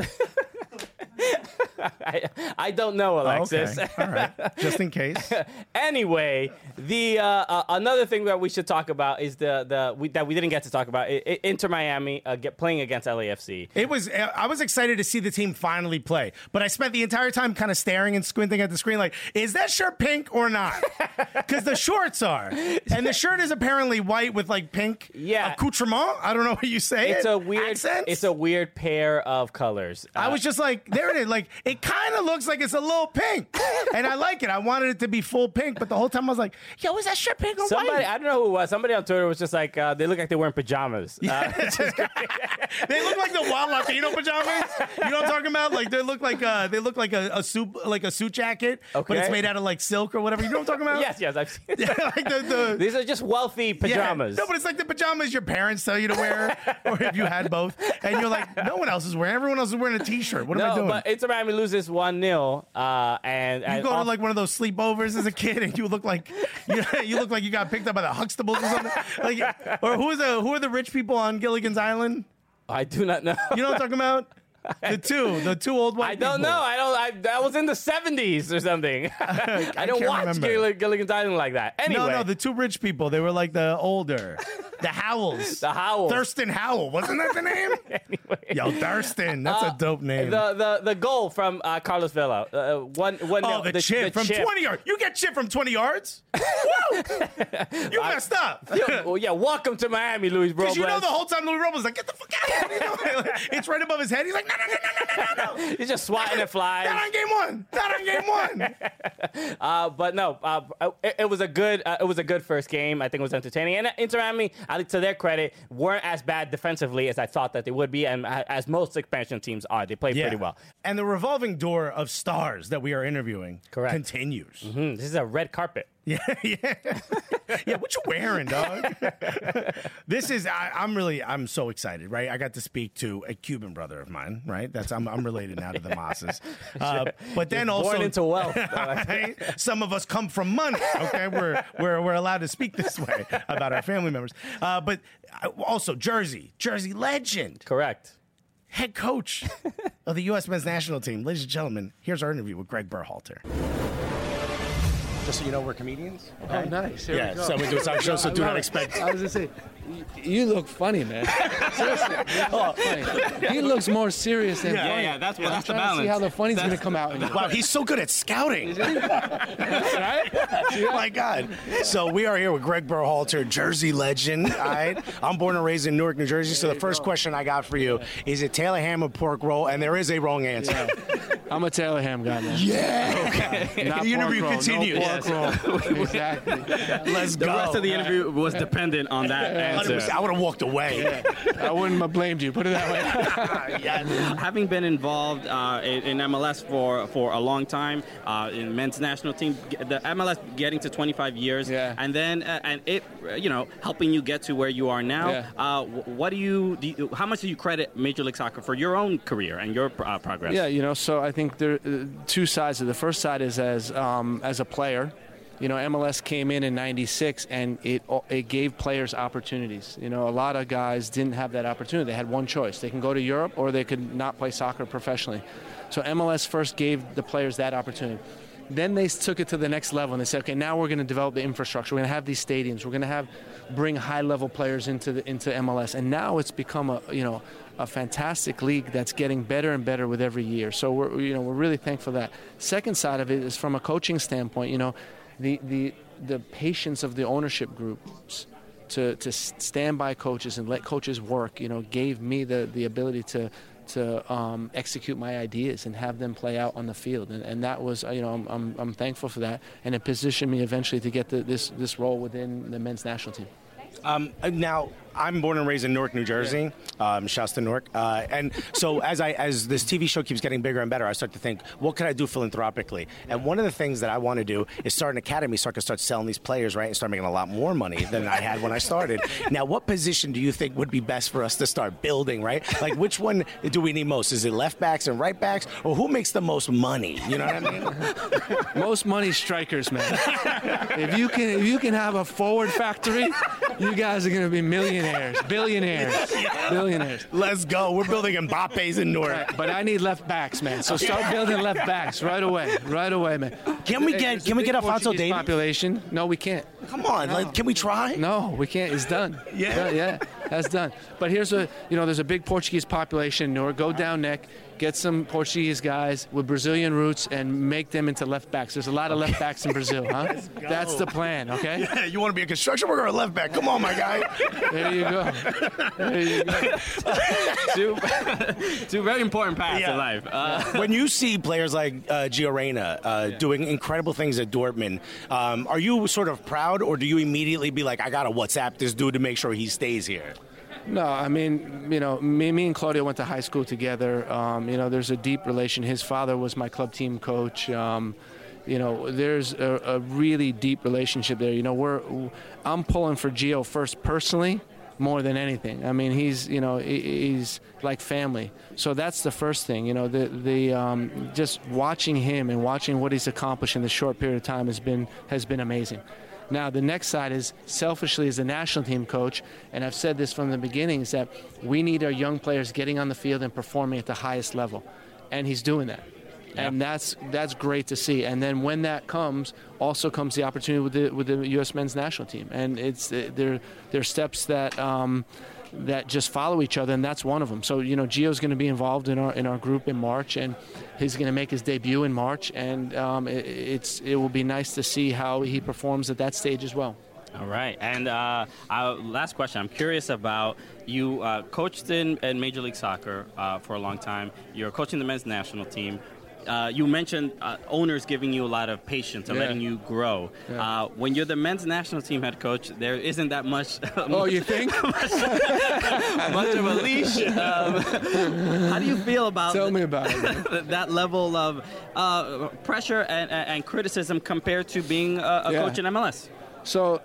I don't know, Alexis. Okay. All right. Just in case. Anyway, the another thing that we should talk about is that we didn't get to talk about Inter Miami playing against LAFC. I was excited to see the team finally play, but I spent the entire time kind of staring and squinting at the screen like, is that shirt pink or not? Because the shorts are, and the shirt is apparently white with like pink accoutrement. I don't know what you say. It's accents? It's a weird pair of colors. I was just like, there it is. Like it kind of looks like it's a little pink, and I like it. I wanted it to be full pink, but the whole time I was like, yo, is that shirt pink or white? I don't know who it was. Somebody on Twitter was just like, they look like they're wearing pajamas. They look like the wild Latino pajamas. You know what I'm talking about? Like they look like a suit jacket, but it's made out of like silk or whatever. You know what I'm talking about? Yes, I've seen it. These are just wealthy pajamas. Yeah. No, but it's like the pajamas your parents tell you to wear, or if you had both, and you're like, no one else is wearing. Everyone else is wearing a t-shirt. What am I doing? But Inter Miami loses 1-0, and you go to like one of those sleepovers as a kid, and you look like you got picked up by the Huxtables or something. Like, or who are the rich people on Gilligan's Island? I do not know. You know what I'm talking about? The two old white people. I don't know. That was in the 70s or something. I don't watch Gilligan's Island like that. Anyway. No, the two rich people. They were like the older. The Howells. The Howells. Thurston Howell. Wasn't that the name? Anyway. Yo, Thurston. That's a dope name. The goal from Carlos Vela. The chip from 20 yards. You get chip from 20 yards? Woo! You messed up. Welcome to Miami, Luis Robles. Because you know the whole time Luis Robles is like, get the fuck out of here. It's right above his head. He's like, no. He's just swatting at flies. Not on game one. But no, it was a good first game. I think it was entertaining. And Inter Miami, to their credit, weren't as bad defensively as I thought that they would be, and as most expansion teams are. They played pretty well. And the revolving door of stars that we are interviewing continues. Mm-hmm. This is a red carpet. Yeah. What you wearing, dog? This is. I'm so excited, right? I got to speak to a Cuban brother of mine, right? I'm related now to the Masses. But then also born into wealth. Right? Some of us come from money. Okay, we're allowed to speak this way about our family members. But also Jersey legend. Correct. head coach of the U.S. men's national team. Ladies and gentlemen, here's our interview with Greg Berhalter. Just so you know, we're comedians. Okay? Oh, nice. Here we go. So we do a talk show, so do not expect. I was going to say, you look funny, man. Seriously. You look funny. He looks more serious than funny. Yeah, that's the balance. To see how the funny's going to come out in you. Wow, he's so good at scouting. Right? Oh, my God. So we are here with Greg Berhalter, Jersey legend. All right? I'm born and raised in Newark, New Jersey. So the first question I got for you is it Taylor ham or pork roll? And there is a wrong answer. Yeah. I'm a Taylor ham guy, man. Yeah. Okay. Not the interview continues. No pork roll. Exactly. Let's go. The rest of the interview was dependent on that answer. I would have walked away. Yeah. I wouldn't have blamed you. Put it that way. Yes. Having been involved in MLS for a long time, in men's national team, the MLS getting to 25 years, and then and it, helping you get to where you are now. Yeah. What do you? How much do you credit Major League Soccer for your own career and your progress? Yeah, so I think there are two sides. The first side is as a player. MLS came in '96, and it gave players opportunities. A lot of guys didn't have that opportunity. They had one choice. They can go to Europe, or they could not play soccer professionally. So MLS first gave the players that opportunity. Then they took it to the next level, and they said, okay, now we're going to develop the infrastructure. We're going to have these stadiums. We're going to bring high-level players into MLS. And now it's become a fantastic league that's getting better and better with every year. So we're really thankful for that. Second side of it is from a coaching standpoint. The patience of the ownership groups to stand by coaches and let coaches work, gave me the ability to execute my ideas and have them play out on the field, and that was I'm thankful for that, and it positioned me eventually to get this role within the men's national team. Now, I'm born and raised in Newark, New Jersey. Shouts to Newark. And so as this TV show keeps getting bigger and better, I start to think, what can I do philanthropically? And one of the things that I want to do is start an academy so I can start selling these players, right, and start making a lot more money than I had when I started. Now, what position do you think would be best for us to start building, right? Like, which one do we need most? Is it left backs and right backs? Or who makes the most money? You know what I mean? Most money strikers, man. If you can have a forward factory, you guys are going to be millionaires. Billionaires. Let's go. We're building Mbappe's in Newark. Right, but I need left backs, man. So start building left backs right away, man. Can we get Alphonso Davies? Population? No, we can't. Come on, no. Can we try? No, we can't. It's done. Yeah, that's done. But here's there's a big Portuguese population in Newark. Go down neck. Get some Portuguese guys with Brazilian roots and make them into left backs. There's a lot of left backs in Brazil, huh? That's the plan, okay? Yeah, you want to be a construction worker or a left back? Come on, my guy. There you go. Two very important paths in life. When you see players like Gio Reyna doing incredible things at Dortmund, are you sort of proud, or do you immediately be like, I got to WhatsApp this dude to make sure he stays here? No, I mean, me and Claudio went to high school together. There's a deep relation. His father was my club team coach. There's a really deep relationship there. I'm pulling for Gio first personally more than anything. I mean, he's like family. So that's the first thing. Just watching him and watching what he's accomplished in this short period of time has been amazing. Now, the next side is, selfishly, as a national team coach, and I've said this from the beginning, is that we need our young players getting on the field and performing at the highest level. And he's doing that. Yep. And that's great to see. And then when that comes, also comes the opportunity with the U.S. men's national team. And they're steps that just follow each other, and that's one of them. So, Gio's going to be involved in our group in March, and he's going to make his debut in March, and it will be nice to see how he performs at that stage as well. All right. And last question. I'm curious about you coached in Major League Soccer for a long time. You're coaching the men's national team. You mentioned owners giving you a lot of patience and letting you grow. Yeah. When you're the men's national team head coach, there isn't that much. Oh, you think? much of a leash. How do you feel about? Tell me about it. That level of pressure and criticism compared to being a coach in MLS? So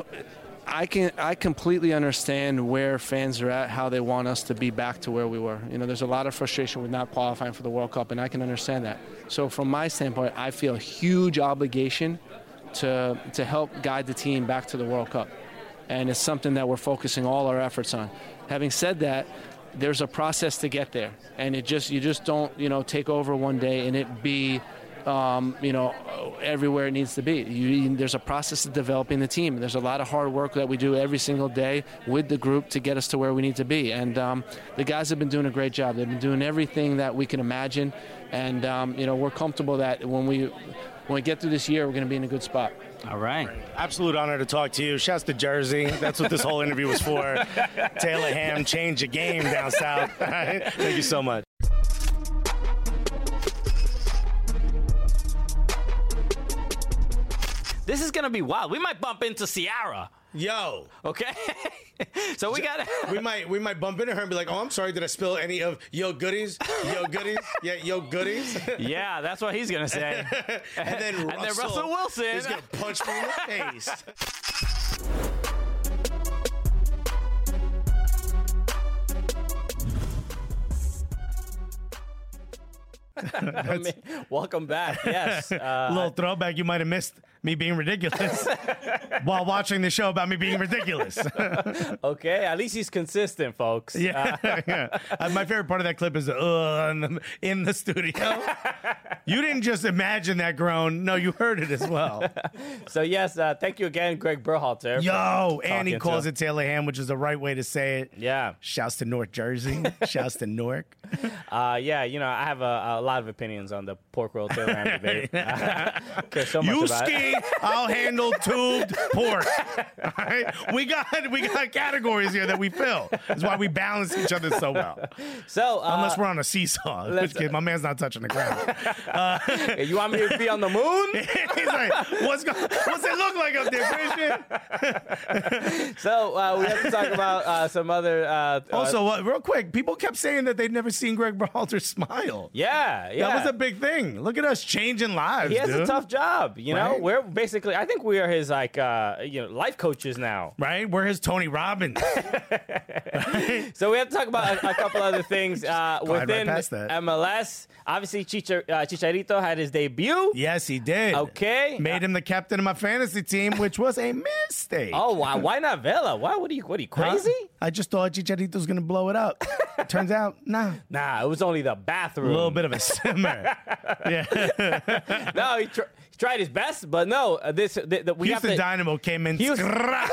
I completely understand where fans are at, how they want us to be back to where we were. There's a lot of frustration with not qualifying for the World Cup, and I can understand that. So from my standpoint, I feel a huge obligation to help guide the team back to the World Cup. And it's something that we're focusing all our efforts on. Having said that, there's a process to get there, and you just don't take over one day and it be everywhere it needs to be. There's a process of developing the team. There's a lot of hard work that we do every single day with the group to get us to where we need to be. And the guys have been doing a great job. They've been doing everything that we can imagine. And, we're comfortable that when we get through this year, we're going to be in a good spot. All right. Absolute honor to talk to you. Shouts to Jersey. That's what this whole interview was for. Taylor Ham changed the game down south. Thank you so much. This is going to be wild. We might bump into Ciara. Yo. Okay? So we got we might bump into her and be like, "Oh, I'm sorry, did I spill any of yo goodies? Yo goodies? Yeah, yo goodies." Yeah, that's what he's going to say. and then Russell Wilson is going to punch me in the face. Welcome back. Yes. A little throwback. You might have missed me being ridiculous while watching the show about me being ridiculous. Okay. At least he's consistent, folks. Yeah. My favorite part of that clip is in the studio. You didn't just imagine that groan. No, you heard it as well. So, yes, thank you again, Greg Berhalter. Yo, and he calls it Taylor Ham, which is the right way to say it. Yeah. Shouts to North Jersey. Shouts to Newark. Yeah, I have a lot of opinions on the pork roll Taylor Ham debate. Care so much about it. I'll handle tubed pork. All right? We got categories here that we fill. That's why we balance each other so well. So unless we're on a seesaw, in which case my man's not touching the ground. You want me to be on the moon? He's like, what's it look like up there, Christian? So we have to talk about some other. Also, real quick, people kept saying that they'd never seen Greg Berhalter smile. Yeah. That was a big thing. Look at us changing lives. He has dude. a tough job. Right? We're basically, I think we are his life coaches now. Right? We're his Tony Robbins. Right? So we have to talk about a couple other things within MLS. Obviously, Chicharito had his debut. Yes, he did. Okay. Made him the captain of my fantasy team, which was a mistake. Oh, wow. Why not Vela? Why? What are you crazy? Huh? I just thought Chicharito's going to blow it up. Turns out, nah. Nah, it was only the bathroom. A little bit of a simmer. Yeah. No, he tried his best, but no. Houston Dynamo came in. Came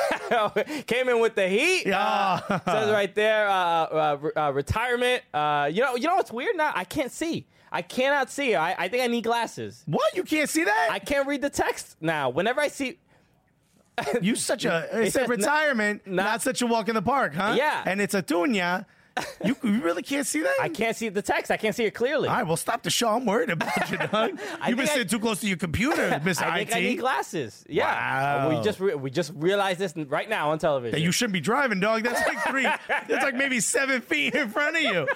in with the heat. Yeah. Says right there, retirement. You know what's weird now? I can't see. I cannot see. I think I need glasses. What? You can't see that? I can't read the text now. Whenever I see... You such a... It said retirement, not such a walk in the park, huh? Yeah. And it's a tunya. You really can't see that? I can't see the text. I can't see it clearly. All right, well, stop the show. I'm worried about you, dog. You've been sitting too close to your computer, Mr. I think I need glasses. Yeah. Wow. We just realized this right now on television. That you shouldn't be driving, dog. That's like that's like maybe 7 feet in front of you.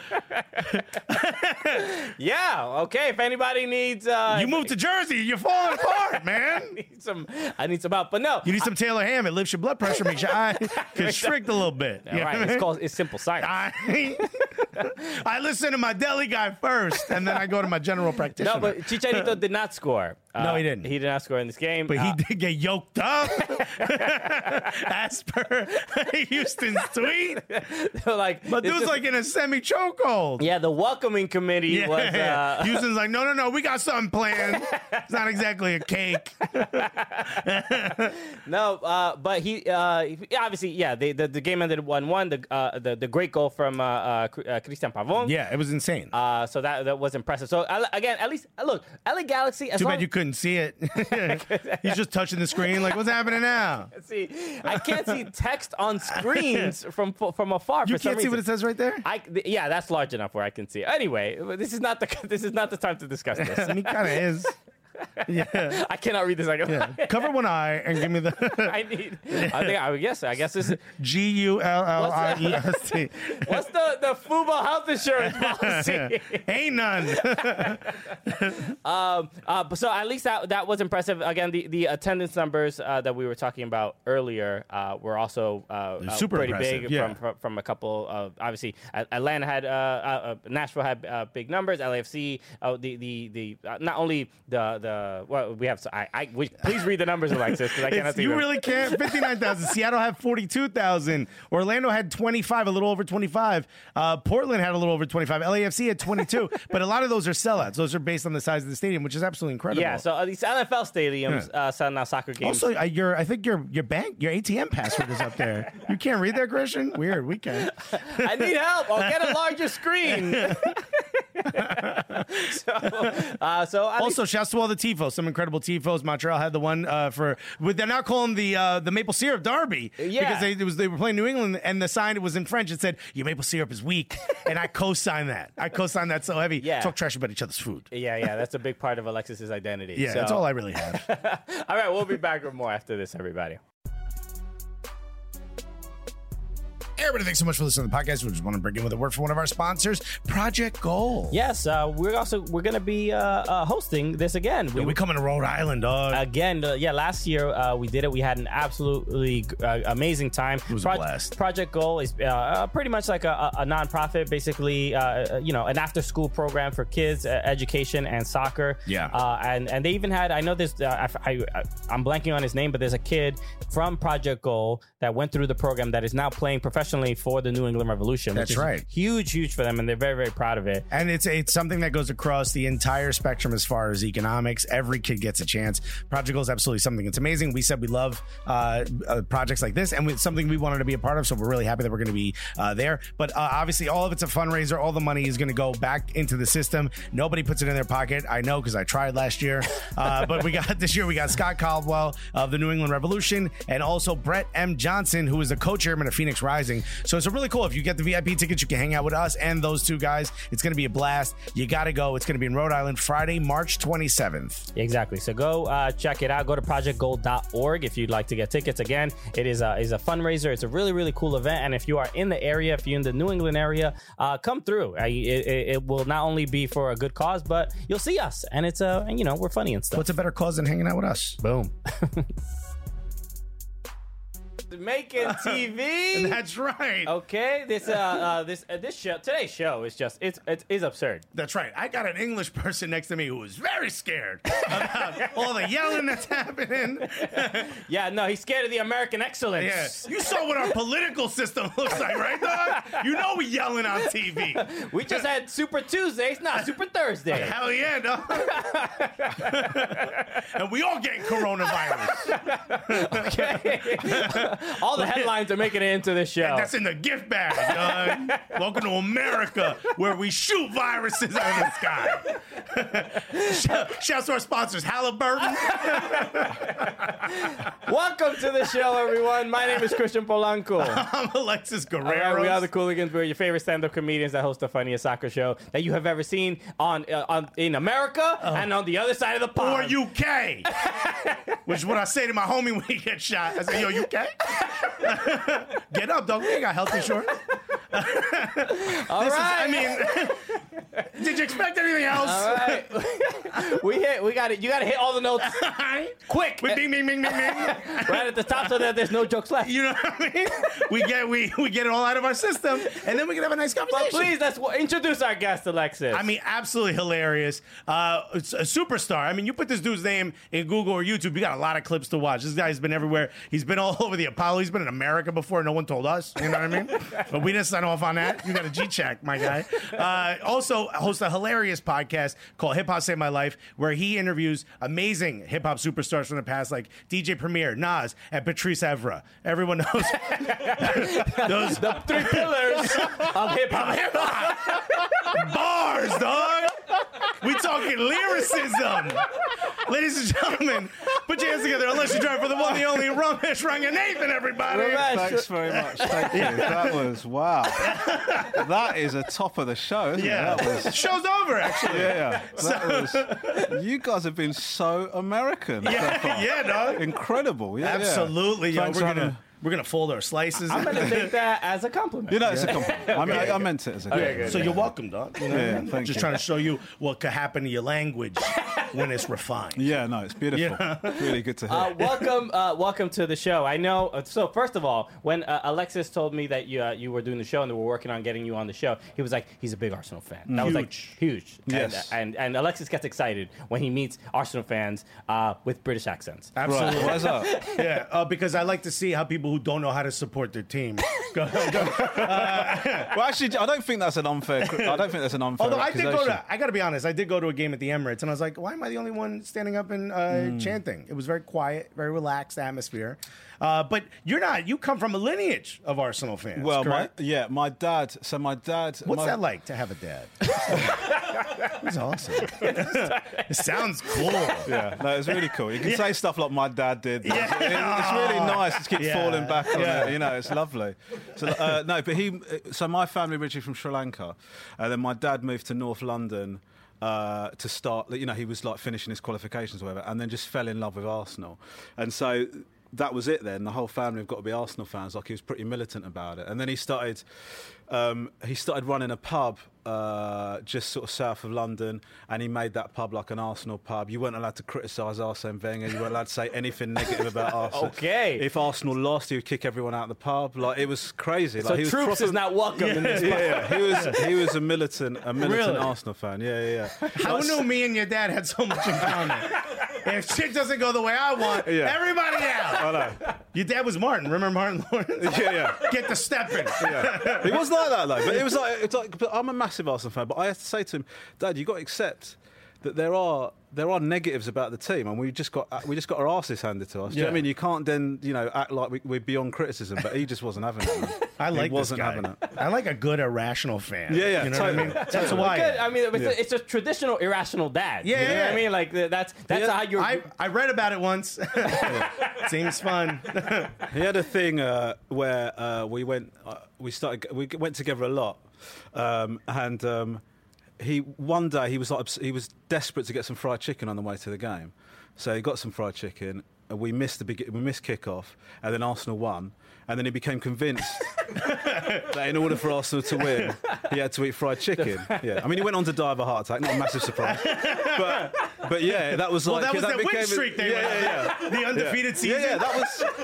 Yeah. Okay. If anybody needs... you moved to Jersey. You're falling apart, man. I need some help. But no. You need some Taylor Ham. It lifts your blood pressure, makes your eye constrict a little bit. All right. It's simple science. I listen to my deli guy first, and then I go to my general practitioner. No, but Chicharito did not score. No, he didn't. He did not score in this game. But he did get yoked up, as per Houston's tweet. But dude's like in a semi-chokehold. Yeah, the welcoming committee was... Houston's like, no, we got something planned. It's not exactly a cake. No, but he obviously, the game ended 1-1. The great goal from Christian Pavón. Yeah, it was insane. So that was impressive. So again, at least look, LA Galaxy. Too bad you couldn't see it. He's just touching the screen like, what's happening now? See, I can't see text on screens from afar. You can't see what it says right there? Yeah, that's large enough where I can see it. Anyway, this is not the time to discuss this. I mean, it kind of is. Yeah, I cannot read this. Cover one eye and give me the. I guess this is GULLIEST. What's the FUBO health insurance policy? Ain't none. So at least that was impressive. Again, the attendance numbers that we were talking about earlier were also super pretty impressive. big from a couple of, obviously Atlanta had Nashville had big numbers. LAFC the not only the well, we have. Please read the numbers, Alexis, because I cannot see You them. really can't. 59,000. Seattle had 42,000. Orlando had 25, a little over 25. Portland had a little over 25. LAFC had 22. But a lot of those are sellouts. Those are based on the size of the stadium, which is absolutely incredible. Yeah. So these NFL stadiums sell now soccer games. Also, I think your ATM password is up there. You can't read that, Christian? Weird. We can. I need help. I'll get a larger screen. Also, shouts to all the tifos. Some incredible tifos. Montreal had the one they're now calling the maple syrup derby. Yeah. Because they were playing New England, and the sign, it was in French. It said, "Your maple syrup is weak," and I co-signed that. that so heavy. Yeah. Talk trash about each other's food. Yeah. That's a big part of Alexis's identity. Yeah, that's all I really have. All right, we'll be back with more after this, everybody. Everybody, thanks so much for listening to the podcast. We just want to bring in with a word from one of our sponsors, Project Goal. Yes, we're going to be hosting this again. We come to Rhode Island, dog. Again, last year we did it. We had an absolutely amazing time. It was a blast. Project Goal is pretty much like a nonprofit, basically, an after-school program for kids, education, and soccer. Yeah. And they even had, I know this, I'm blanking on his name, but there's a kid from Project Goal that went through the program that is now playing professionally for the New England Revolution. That's which is right. Huge for them, and they're very, very proud of it. And it's something that goes across the entire spectrum as far as economics. Every kid gets a chance. Project Goal is absolutely something that's amazing. We said we love projects like this, and it's something we wanted to be a part of, so we're really happy that we're going to be there. But obviously, all of it's a fundraiser. All the money is going to go back into the system. Nobody puts it in their pocket. I know, because I tried last year. But this year we got Scott Caldwell of the New England Revolution, and also Brett M. Johnson, who is the co-chairman of Phoenix Rising. So it's really cool. If you get the VIP tickets, you can hang out with us and those two guys. It's going to be a blast. You got to go. It's going to be in Rhode Island, Friday, March 27th. Exactly. So go check it out. Go to projectgoal.org if you'd like to get tickets. Again, it is a fundraiser. It's a really, really cool event. And if you are in the area, if you're in the New England area, come through. It will not only be for a good cause, but you'll see us. And it's, we're funny and stuff. What's a better cause than hanging out with us? Boom. Making TV. That's right. Okay, this show, today's show is just it's absurd. That's right. I got an English person next to me who is very scared about all the yelling that's happening. Yeah, no, he's scared of the American excellence. Yeah, you saw what our political system looks like, right, dog? You know we yelling on TV. We just had Super Tuesdays, not Super Thursday. Hell yeah, dog. And we all getting coronavirus. Okay. All the headlines are making it into this show. That's in the gift bag, dog. Welcome to America, where we shoot viruses out of the sky. Shouts to our sponsors, Halliburton. Welcome to the show, everyone. My name is Christian Polanco. I'm Alexis Guerrero. We are the Cooligans. We're your favorite stand-up comedians that host the funniest soccer show that you have ever seen in America and on the other side of the pond. Or UK. Which is what I say to my homie when he gets shot. I say, yo, UK? Get up, dog. We ain't got health insurance. All right. Did you expect anything else? All right. We got it. You got to hit all the notes quick. Bing, bing, bing, bing, bing. Right at the top so that there's no jokes left. You know what I mean? We get it all out of our system, and then we can have a nice conversation. But please, let's introduce our guest, Alexis. Absolutely hilarious. It's a superstar. You put this dude's name in Google or YouTube, you got a lot of clips to watch. This guy's been everywhere. He's been all over the Apollo. He's been in America before. No one told us. You know what I mean? But we didn't sign off on that. You got a G-check, my guy. Also hosts a hilarious podcast called Hip Hop Saved My Life, where he interviews amazing hip-hop superstars from the past, like DJ Premier, Nas, and Patrice Evra. Everyone knows those the three pillars of hip-hop. Bars, dog. We talking lyricism. Ladies and gentlemen, put your hands together unless you're driving for the one, the only Ramesh Ranganathan, everybody. Thanks very much. Thank you. That was, wow. That is a top of the show, isn't Yeah. it? That was, Show's over, actually. yeah. You guys have been so American. Yeah, dog. Incredible. Yeah, Absolutely. Yeah. Yo, We're gonna fold our slices. I'm gonna take that as a compliment. You know, it's a compliment. I meant it as a compliment. So you're welcome, dog. You know what I mean? Thank Just you. trying to show you what could happen to your language when it's refined. Yeah, no, it's beautiful. Really good to hear. Welcome to the show. I know. So first of all, when Alexis told me that you were doing the show and they were working on getting you on the show, he was like, he's a big Arsenal fan. That was like huge. Yes. And Alexis gets excited when he meets Arsenal fans with British accents. Absolutely. Right. Why's that? Yeah, because I like to see how people who don't know how to support their team. Go. Well, actually, I don't think that's an unfair. Although I did accusation. I got to be honest, I did go to a game at the Emirates, and I was like, why am I the only one standing up and chanting? It was very quiet, very relaxed atmosphere. But you're not. You come from a lineage of Arsenal fans. Well, correct? my dad. So my dad. What's that like to have a dad? It's awesome. It sounds cool. Yeah, no, it's really cool. You can say stuff like my dad did. Yeah. It's really nice. Just keep falling back on it. You know, it's lovely. So no, but So my family originally from Sri Lanka, and then my dad moved to North London. To start, you know, he was like finishing his qualifications or whatever, and then just fell in love with Arsenal, and so that was it. Then the whole family have got to be Arsenal fans. Like, he was pretty militant about it, and then he started running a pub just sort of south of London, and he made that pub like an Arsenal pub. You weren't allowed to criticise Arsene Wenger. You weren't allowed to say anything negative about Arsenal. Okay. If Arsenal lost, he would kick everyone out of the pub. Like, it was crazy. So Like, he was Troops is not welcome in this pub. Yeah. He was a militant Really? Arsenal fan. Yeah. How knew me and your dad had so much in common? If shit doesn't go the way I want, everybody out. I know. Your dad was Martin. Remember Martin Lawrence? Yeah. Get the stepping. Yeah. It was like that though, but it's like. But I'm a massive Arsenal fan, but I have to say to him, Dad, you got to accept that there are negatives about the team, and we just got our asses handed to us. Do you know what I mean? You can't then act like we're beyond criticism, but he just wasn't having it. I like he wasn't this guy. having it. I like a good irrational fan. Yeah, You know totally. what I mean? That's why. Good. I mean, it's a traditional irrational dad. Yeah, You know yeah. what I mean? Like that's how you're. I read about it once. Seems fun. He had a thing where we went together a lot, and. One day he was desperate to get some fried chicken on the way to the game, so he got some fried chicken. And we missed kickoff, and then Arsenal won, and then he became convinced that in order for Arsenal to win, he had to eat fried chicken. Yeah, I mean, he went on to die of a heart attack. Not a massive surprise, but yeah, that was like that was the win became streak they went. The undefeated season. Yeah, that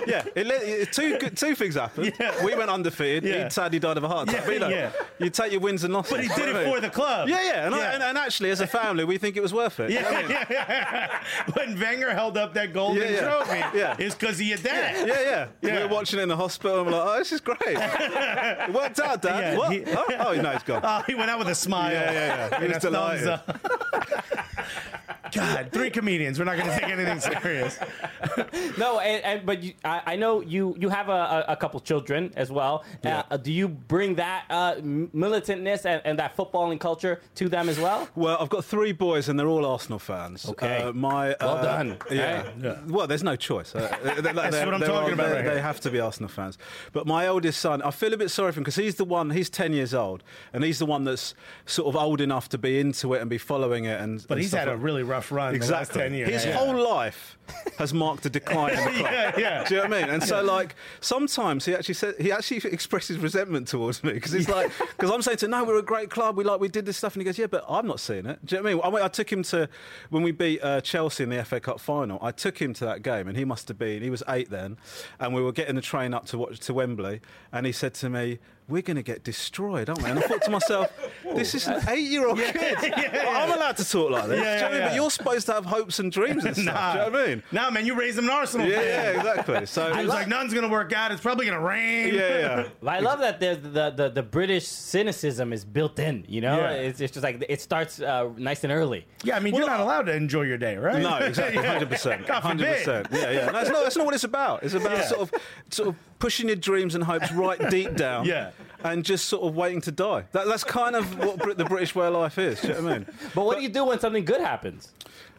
was two things happened. Yeah. We went undefeated. Yeah. He sadly died of a heart attack. Yeah, but you take your wins and losses. But he did it for the club. Yeah. And actually, as a family, we think it was worth it. Yeah. When Wenger held up that golden trophy, it's because of your dad. Yeah. We were watching it in the hospital, and we're like, oh, this is great. It worked out, Dad. Yeah, what? he- Oh, no, he's gone. He went out with a smile. Yeah. He And was a thumbs delighted. up. God, 3 comedians. We're not going to take anything serious. No, but I know you have a couple children as well. Yeah. Do you bring that militantness and that footballing culture to them as well? Well, I've got 3 boys, and they're all Arsenal fans. Okay. Well done. Yeah. Hey. Well, there's no choice. That's what I'm talking about right here. They have to be Arsenal fans. But my oldest son, I feel a bit sorry for him because he's 10 years old, and he's the one that's sort of old enough to be into it and be following it. But he's had a really rough run the last 10 years. His whole life has marked a decline in the club. Yeah. Do you know what I mean? And so, like, sometimes he actually expresses resentment towards me because I'm saying to him, no, we're a great club. We did this stuff, and he goes, yeah, but I'm not seeing it. Do you know what I mean? I took him to when we beat Chelsea in the FA Cup final. I took him to that game, and he was 8 then, and we were getting the train up to Wembley, and he said to me, we're going to get destroyed, aren't we? And I thought to myself, this is an 8-year-old kid. I'm allowed to talk like this. Do you know what I mean? But you're supposed to have hopes and dreams and stuff. Do you know what I mean? Nah, man, you raised him an Arsenal fan. Yeah, exactly. So He was like, nothing's going to work out. It's probably going to rain. Yeah. I love that the British cynicism is built in. You know, Yeah. it's just like it starts nice and early. Yeah, I mean, you're not allowed to enjoy your day, right? No, exactly, 100%. God forbid. 100%. Yeah. No, that's not what it's about. It's about sort of pushing your dreams and hopes right deep down. Yeah. And just sort of waiting to die. That's kind of what the British way of life is. Do you know what I mean? But what do you do when something good happens?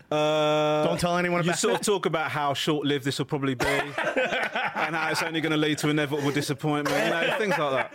Don't tell anyone You about sort it. of talk about how short-lived this will probably be, and how it's only going to lead to inevitable disappointment. You know, things like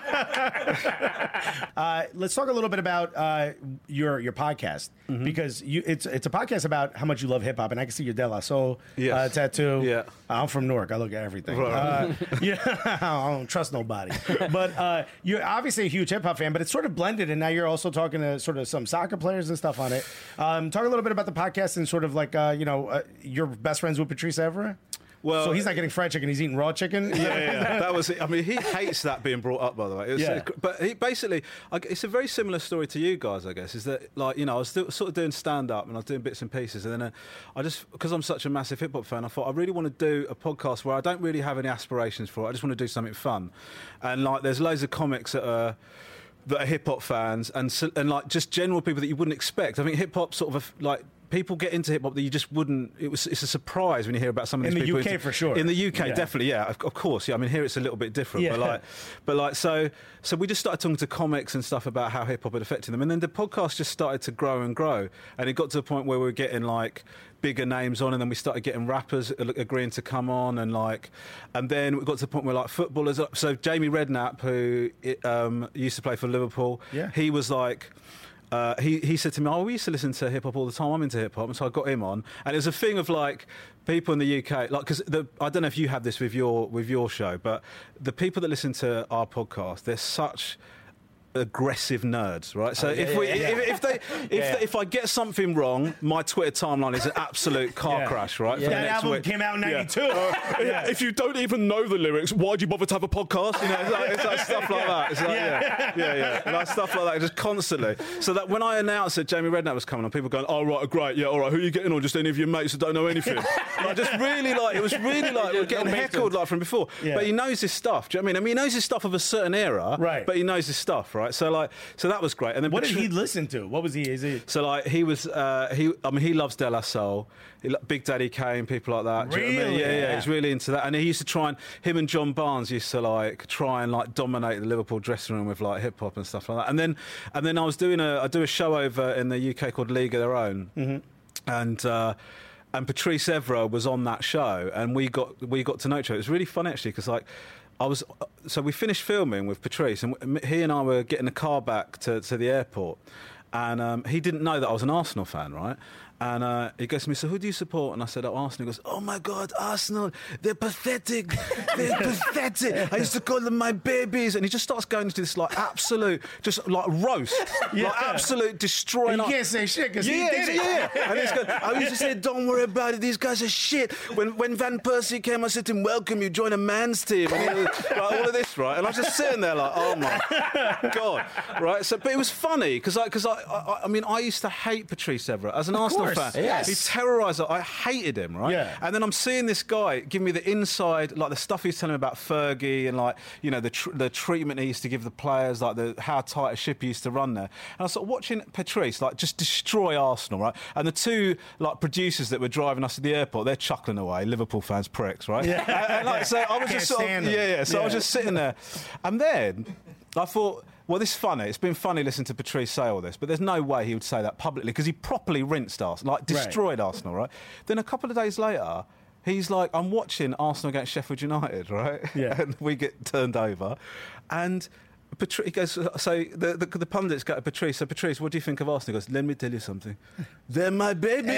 that. Let's talk a little bit about your podcast because it's a podcast about how much you love hip hop, and I can see your De La Soul Yes. tattoo. Yeah. I'm from Newark. I look at everything. Yeah, I don't trust nobody. But you're obviously a huge hip hop fan, but it's sort of blended, and now you're also talking to sort of some soccer players and stuff on it. Talk a little bit about the podcast and sort of like, you're best friends with Patrice Evra? Well, so he's not getting fried chicken; he's eating raw chicken. Yeah. That was it. I mean, he hates that being brought up, by the way. But he basically, it's a very similar story to you guys, I guess. Is that I was still sort of doing stand up and I was doing bits and pieces, and then I just, because I'm such a massive hip hop fan, I thought I really want to do a podcast where I don't really have any aspirations for it. I just want to do something fun, and like there's loads of comics that are hip hop fans and like just general people that you wouldn't expect. I mean, hip hop sort of like. People get into hip hop that you just wouldn't. It's a surprise when you hear about some of these people. In the UK, for sure. In the UK, definitely, yeah, of course. Yeah, I mean, here it's a little bit different, so we just started talking to comics and stuff about how hip hop had affected them, and then the podcast just started to grow and grow, and it got to the point where we were getting like bigger names on, and then we started getting rappers agreeing to come on, and then we got to the point where like footballers. So Jamie Redknapp, who used to play for Liverpool, he was like. He said to me, we used to listen to hip-hop all the time, I'm into hip-hop, and so I got him on, and it was a thing of like people in the UK, like, because I don't know if you have this with your show, but the people that listen to our podcast, they're such aggressive nerds, right? So if I get something wrong, my Twitter timeline is an absolute car crash, right? Yeah. That album came out in '92. If you don't even know the lyrics, why'd you bother to have a podcast? You know, it's like stuff like that. It's like, like stuff like that, just constantly. So that when I announced that Jamie Redknapp was coming on, people going, "Oh right, great, yeah, all right. Who are you getting on? Just any of your mates that don't know anything?" Like, just really like it was really like we're getting heckled like from before. Yeah. But he knows his stuff. Do you know what I mean? He knows his stuff of a certain era, right? But he knows his stuff, right? So that was great. And then what did he listen to? What was he? So like he was he loves De La Soul, Big Daddy Kane, people like that. Really? You know what I mean? Yeah, he's really into that. And he used to try and him and John Barnes used to like try and like dominate the Liverpool dressing room with like hip hop and stuff like that. And then I was doing I do a show over in the UK called League of Their Own, and Patrice Evra was on that show, and we got to know each other. It was really fun actually because like. So we finished filming with Patrice, and he and I were getting the car back to the airport, and he didn't know that I was an Arsenal fan, right? And he goes to me, "So who do you support?" And I said, Arsenal. He goes, "Oh my God, Arsenal, they're pathetic. They're pathetic. I used to call them my babies." And he just starts going into this like absolute, just like roast, like absolute destroying. You can't say shit because he did it. Yeah. And he's going, "I used to say, don't worry about it. These guys are shit. When Van Persie came, I said to him, welcome, you join a man's team." And he was, like, all of this, right? And I was just sitting there like, oh my God, right? So, but it was funny because I mean, I used to hate Patrice Evra as an Arsenal fan. Yes. He terrorised. I hated him, right? Yeah. And then I'm seeing this guy give me the inside, like the stuff he's telling me about Fergie and like, you know, the treatment he used to give the players, like how tight a ship he used to run there. And I was sort of watching Patrice like just destroy Arsenal, right? And the two like producers that were driving us to the airport, they're chuckling away, Liverpool fans, pricks, right? Yeah. And like, so I was just sort of, So I was just sitting there, and then I thought. Well, this is funny. It's been funny listening to Patrice say all this, but there's no way he would say that publicly because he properly rinsed Arsenal, like destroyed Arsenal, right? Then a couple of days later, he's like, I'm watching Arsenal against Sheffield United, right? Yeah. And we get turned over. And he goes, so the pundits go to Patrice, so Patrice, what do you think of Arsenal? He goes, let me tell you something. They're my babies.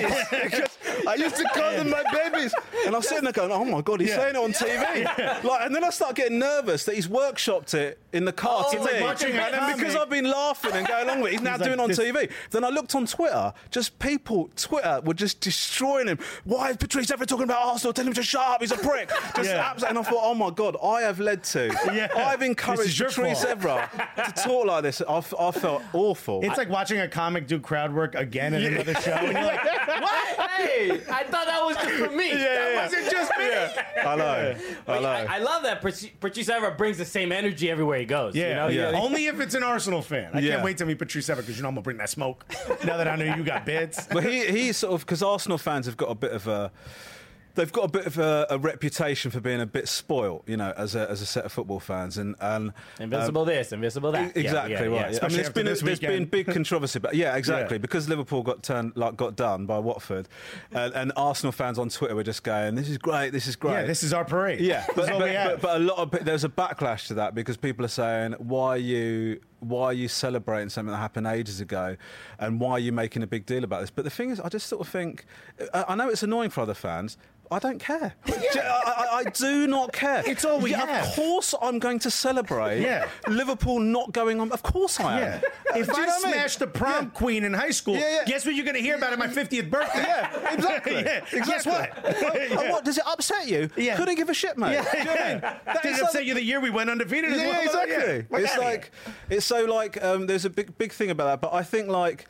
I used to call them my babies. And I was sitting there going, oh my God, he's saying it on TV. Like, and then I start getting nervous that he's workshopped it in the car to me. Like and then because I've been laughing and going along with it, he's now doing it on TV. Then I looked on Twitter, Twitter were just destroying him. Why is Patrice ever talking about Arsenal? Tell him to shut up, he's a prick. And I thought, oh my God, I have led to, I've encouraged Patrice Evra to talk like this. I felt awful. It's like watching a comic do crowd work again in another show. And you're like, what? Hey, I thought that was just for me. That wasn't just me. I know. I love that Patrice Evra brings the same energy everywhere he goes. Yeah, you know? Only if it's an Arsenal fan. I can't wait to meet Patrice Evra because you know I'm gonna bring that smoke. Now that I know you got bids. But he's sort of, because Arsenal fans have got a bit of a. They've got a bit of a reputation for being a bit spoilt, you know, as a set of football fans, and invincible this, invincible that. Exactly right. Yeah. I mean, there's been big controversy, but because Liverpool got done by Watford, and Arsenal fans on Twitter were just going, "This is great, this is great." Yeah, this is our parade. Yeah, but a lot of there's a backlash to that because people are saying, "Why are you why are you celebrating something that happened ages ago, and why are you making a big deal about this? But the thing is, I just sort of think, I know it's annoying for other fans. I don't care. I do not care. It's all we have. Of course I'm going to celebrate Liverpool not going on. Of course I am. If I smashed the prom queen in high school, guess what you're going to hear about at my 50th birthday? Yeah, exactly. Guess what? And what, does it upset you? Couldn't give a shit, mate. Do you know what I mean? Did it upset you the year we went undefeated as well? Yeah, exactly. It's so like, there's a big thing about that, but I think like,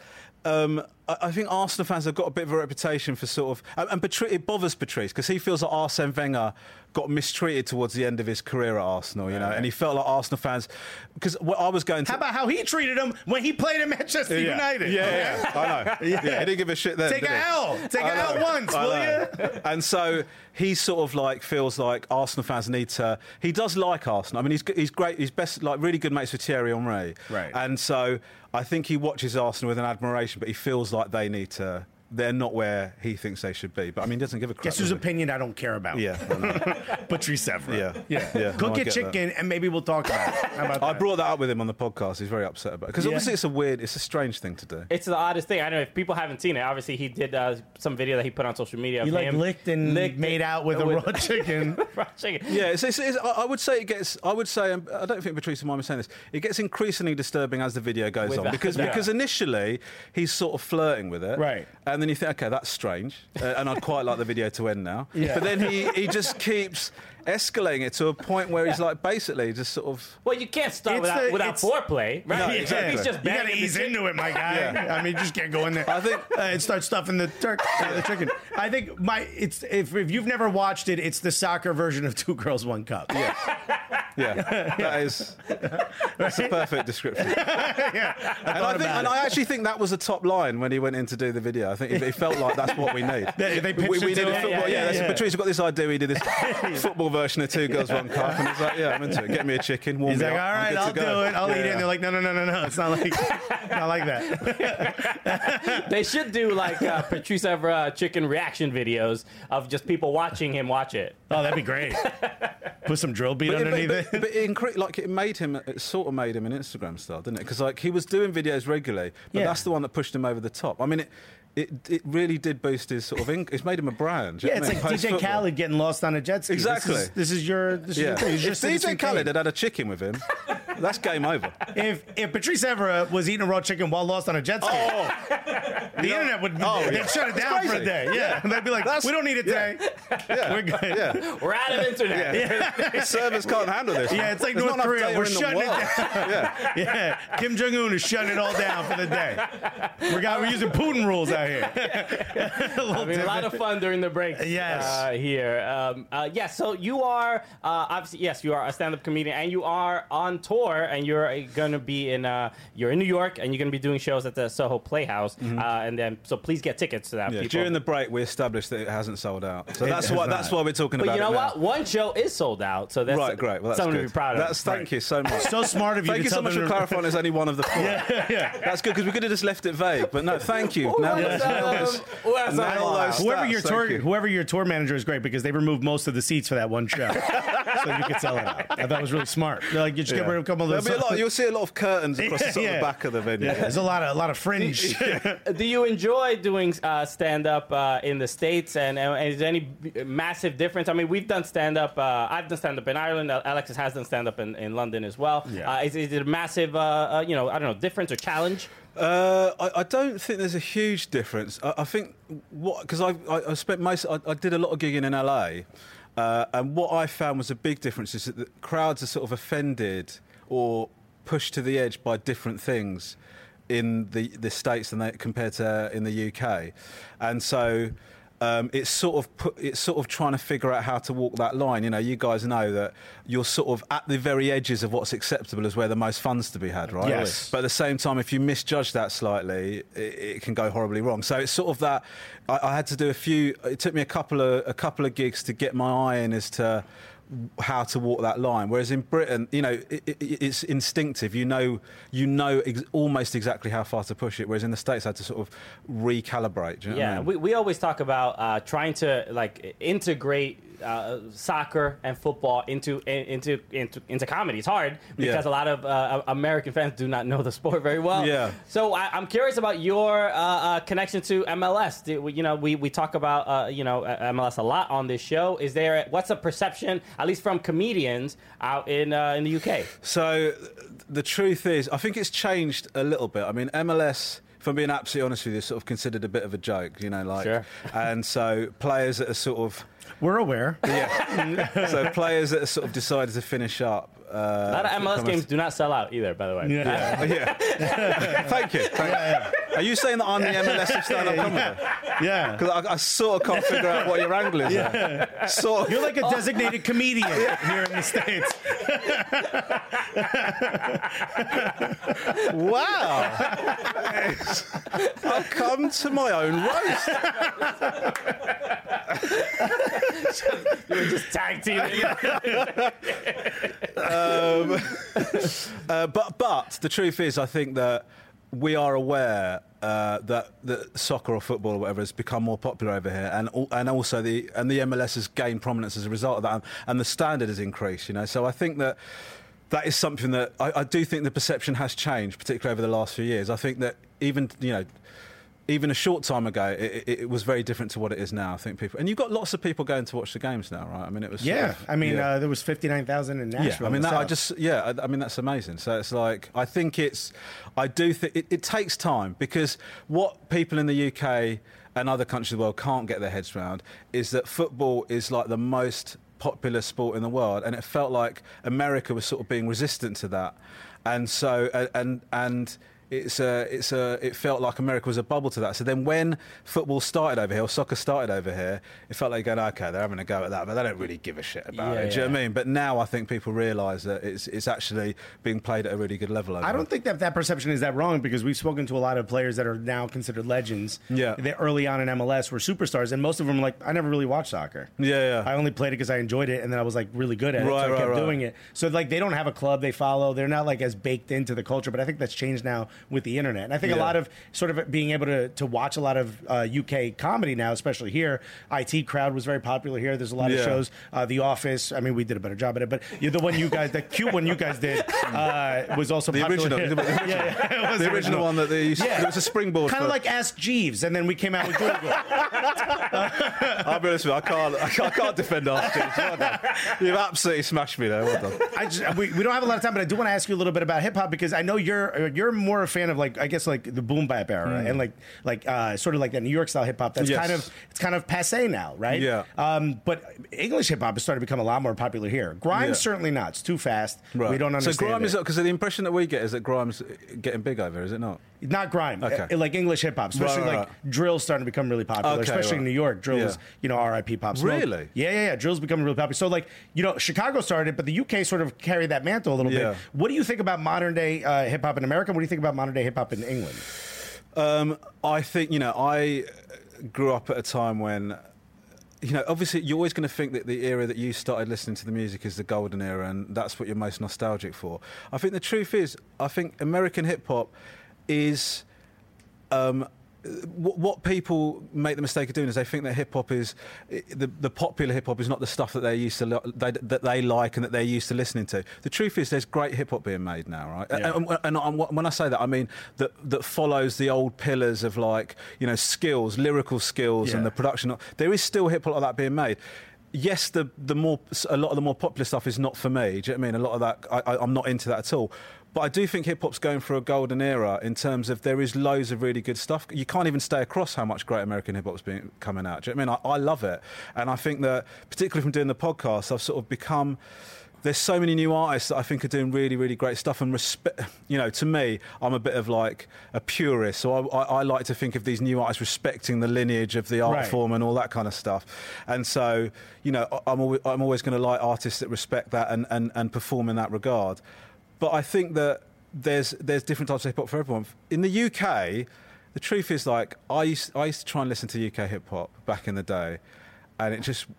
I think Arsenal fans have got a bit of a reputation for sort of... And it bothers Patrice because he feels like Arsene Wenger got mistreated towards the end of his career at Arsenal, you know, and he felt like Arsenal fans... Because I was going to... How about how he treated him when he played at Manchester United? Yeah, I know. Yeah, he didn't give a shit then. Take an L. Take an L once, will you? And so he sort of like feels like Arsenal fans need to... He does like Arsenal. I mean, he's great. He's best, like, really good mates with Thierry Henry. Right. And so I think he watches Arsenal with an admiration, but he feels like they need to... They're not where he thinks they should be. But, I mean, he doesn't give a crap. Guess whose opinion I don't care about? Yeah. Patrice Evra. Yeah. Cook your chicken and maybe we'll talk about it. How about I that? brought that up with him on the podcast. He's very upset about it. Because obviously it's a strange thing to do. It's the oddest thing. I don't know if people haven't seen it. Obviously, he did some video that he put on social media. He of him licked and made out with a raw chicken. raw chicken. Yeah, I would say it gets... I would say... I don't think Patrice will mind me saying this. It gets increasingly disturbing as the video goes on. Because initially, he's sort of flirting with it. Right. And then you think, OK, that's strange. And I'd quite like the video to end now. Yeah. But then he just keeps escalating it to a point where he's like basically just sort of... Well, you can't start without foreplay, right? No, exactly. He's just you got to ease into it, my guy. Yeah. I mean, you just can't go in there. I think and start stuffing the chicken. I think if you've never watched it, it's the soccer version of Two Girls, One Cup. Yeah, that's a perfect description. And I actually think that was a top line when he went in to do the video. I think it felt like that's what we need. They pitched we it need to a football. Patrice got this idea. We did this football version of Two Girls, One Cup, and he's like, "Yeah, I'm into it. Get me a chicken, warm He's me like, up. all right, I'll do it. I'll eat it." And they're like, no, it's not like that. They should do like Patrice Evra chicken reaction videos of just people watching him watch it. Oh, that'd be great. Put some drill beat underneath it. But it sort of made him an Instagram star, didn't it? Because like he was doing videos regularly, but that's the one that pushed him over the top. I mean, it really did boost his sort of it's made him a brand. Yeah, it's like DJ Khaled getting lost on a jet ski. Exactly. This is your thing. If DJ Khaled had a chicken with him, that's game over. If Patrice Evra was eating a raw chicken while lost on a jet ski, the internet would they'd shut it down for a day. Yeah, they'd be like, we don't need it today. Yeah. We're good. Yeah. We're out of internet. Servers can't handle this. Yeah, it's like North Korea. We're shutting it down. Yeah. Kim Jong-un is shutting it all down for the day. We're using Putin rules out here. A lot of fun during the breaks. Yes. Here. So you are obviously you are a stand-up comedian and you are on tour and you're going to be you're in New York and you're going to be doing shows at the Soho Playhouse and then so please get tickets to that. Yeah, people. during the break we established that it hasn't sold out, so that's why we're talking about. But you know it what? One show is sold out, so that's great. Well, that's something good. to be proud of. Thank you so much. So smart of you. Thank you so much for clarifying. There's only one of the four. That's good because we could have just left it vague. But no, thank you. Whoever your tour manager is great because they removed most of the seats for that one show, so you could sell it out. I thought it was really smart. They're like, you just get rid of a couple of those. You'll see a lot of curtains across the back of the venue. Yeah, there's a lot of fringe. Do you enjoy doing stand-up in the States? And is there any massive difference? I mean, we've done stand-up. I've done stand-up in Ireland. Alexis has done stand-up in London as well. Yeah. Is it a massive, difference or challenge? I don't think there's a huge difference. I think because I spent I did a lot of gigging in LA, and what I found was a big difference is that the crowds are sort of offended or pushed to the edge by different things in the States than compared to in the UK, and so. It's sort of trying to figure out how to walk that line. You know, you guys know that you're sort of at the very edges of what's acceptable is where the most fun's to be had, right? Yes. But at the same time, if you misjudge that slightly, it can go horribly wrong. So it's sort of that. I had to do a few. It took me a couple of gigs to get my eye in as to how to walk that line. Whereas in Britain, you know, it's instinctive. You know almost exactly how far to push it. Whereas in the States, I had to sort of recalibrate. Do you know what I mean? we always talk about trying to like integrate soccer and football into comedy. It's hard because a lot of American fans do not know the sport very well. Yeah. So I'm curious about your connection to MLS. You know, we talk about MLS a lot on this show. What's the perception, at least from comedians out in the UK? So the truth is, I think it's changed a little bit. I mean, MLS, if I'm being absolutely honest with you, is sort of considered a bit of a joke, you know, like, sure. And so players that are sort of, we're aware. Yeah. So players that have sort of decided to finish up. A lot of MLS games do not sell out either, by the way. Yeah. Thank you. Are you saying that I'm the MLS of stand-up comedy? Yeah. Because I sort of can't figure out what your angle is. Yeah. Sort of. You're like a designated comedian here in the States. Wow. I've come to my own roast. You were just tag teaming. But the truth is, I think that we are aware that soccer or football or whatever has become more popular over here, and also the MLS has gained prominence as a result of that, and the standard has increased. You know, so I think that is something that I do think the perception has changed, particularly over the last few years. I think that even a short time ago, it was very different to what it is now. I think people, and you've got lots of people going to watch the games now, right? I mean, it was there was 59,000 in Nashville. Yeah, I mean I mean that's amazing. So it's like I do think it takes time, because what people in the UK and other countries of the world can't get their heads around is that football is like the most popular sport in the world, and it felt like America was sort of being resistant to that, and so and. It felt like America was a bubble to that. So then when football started over here, or soccer started over here, it felt like going, okay, they're having a go at that, but they don't really give a shit about it. Do you know what I mean? But now I think people realise that it's actually being played at a really good level over I don't think that perception is that wrong, because we've spoken to a lot of players that are now considered legends. Yeah. That early on in MLS were superstars, and most of them are like, I never really watched soccer. Yeah. I only played it because I enjoyed it, and then I was like really good at it, so I kept doing it. So like they don't have a club they follow. They're not like as baked into the culture, but I think that's changed now with the internet. And I think a lot of sort of being able to watch a lot of UK comedy now, especially here. IT Crowd was very popular here. There's a lot of shows. The Office. I mean, we did a better job at it, but the cute one you guys did was also the popular. Original. The original one that they used. It was a springboard. Kind of like Ask Jeeves, and then we came out with Google. I'll be honest with you, I can't defend Ask Jeeves. Well done. You've absolutely smashed me there. Well done. We don't have a lot of time, but I do want to ask you a little bit about hip hop, because I know you're more a fan of, like, I guess, like the boom bap era and like sort of like that New York style hip hop. That's kind of passé now, right? Yeah. But English hip hop has started to become a lot more popular here. Grime's certainly not. It's too fast. Right. We don't understand. So Grime is, because the impression that we get is that Grime's getting big over, is it not? Not grime, okay. Like English hip hop, especially like drill's starting to become really popular, especially in New York. Drill is, R.I.P. Pop Smoke. Really? Yeah. Drill's becoming really popular. So like, Chicago started it, but the UK sort of carried that mantle a little bit. What do you think about modern day hip hop in America? What do you think about modern day hip hop in England? I think, I grew up at a time when, obviously you're always going to think that the era that you started listening to the music is the golden era, and that's what you're most nostalgic for. I think the truth is, I think American hip-hop is... what people make the mistake of doing is they think that hip-hop is... The popular hip-hop is not the stuff that they're used to that they like and that they're used to listening to. The truth is there's great hip-hop being made now, right? Yeah. And when I say that, I mean that follows the old pillars of, like, skills, lyrical skills and the production. There is still hip-hop like that being made. Yes, a lot of the more popular stuff is not for me. Do you know what I mean? A lot of that, I'm not into that at all. But I do think hip-hop's going through a golden era in terms of there is loads of really good stuff. You can't even stay across how much great American hip-hop's been coming out. Do you know what I mean? I love it. And I think that, particularly from doing the podcast, I've sort of become... There's so many new artists that I think are doing really, really great stuff. And, to me, I'm a bit of like a purist. So I like to think of these new artists respecting the lineage of the art form and all that kind of stuff. And so, I'm always going to like artists that respect that and perform in that regard. But I think that there's different types of hip-hop for everyone. In the UK, the truth is, like, I used to try and listen to UK hip-hop back in the day. and it just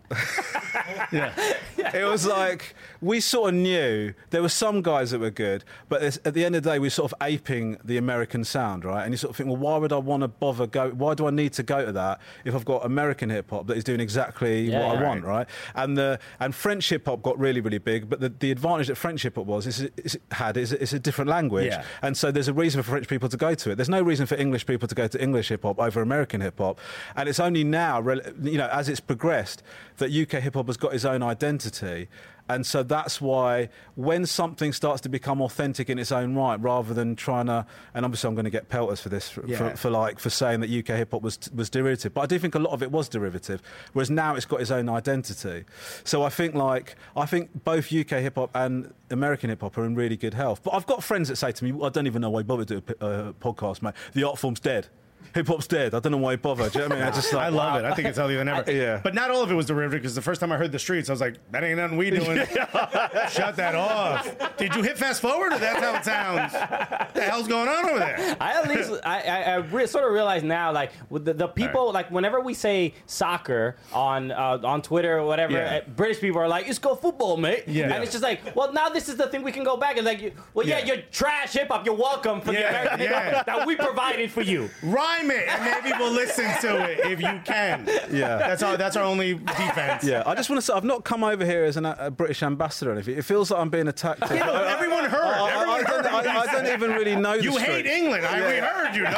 it was like we sort of knew there were some guys that were good, but at the end of the day we were sort of aping the American sound, right? And you sort of think, well, why would I want to bother why do I need to go to that if I've got American hip hop that is doing exactly what I want, right? And French hip hop got really, really big, but the advantage that French hip hop is a different language, and so there's a reason for French people to go to it. There's no reason for English people to go to English hip hop over American hip hop, and it's only now, as it's progressed, that UK hip hop has got its own identity. And so that's why when something starts to become authentic in its own right, rather than trying to, and obviously I'm going to get pelters for this, for saying that UK hip hop was derivative, but I do think a lot of it was derivative, whereas now it's got its own identity. So I think both UK hip hop and American hip hop are in really good health. But I've got friends that say to me, I don't even know why you bother to do a podcast, mate. The art form's dead. Hip-hop's dead. I don't know why you bother. Do you know what I mean? I love it. I think it's healthier than ever. But not all of it was derivative, because the first time I heard The Streets, I was like, that ain't nothing we doing. Shut that off. Did you hit fast forward, or that's how it sounds? What the hell's going on over there? I sort of realize now, like, with the people, like, whenever we say soccer on Twitter or whatever, British people are like, it's called football, mate. And it's just like, well, now this is the thing we can go back and like, you're trash hip-hop. You're welcome for the American hip-hop that we provided for you. Rhyme it, and maybe we'll listen to it if you can. Yeah, that's our only defense. Yeah, I just want to say I've not come over here as a British ambassador or anything. It feels like I'm being attacked. Everyone heard. I don't even really know. You hate England. We heard you,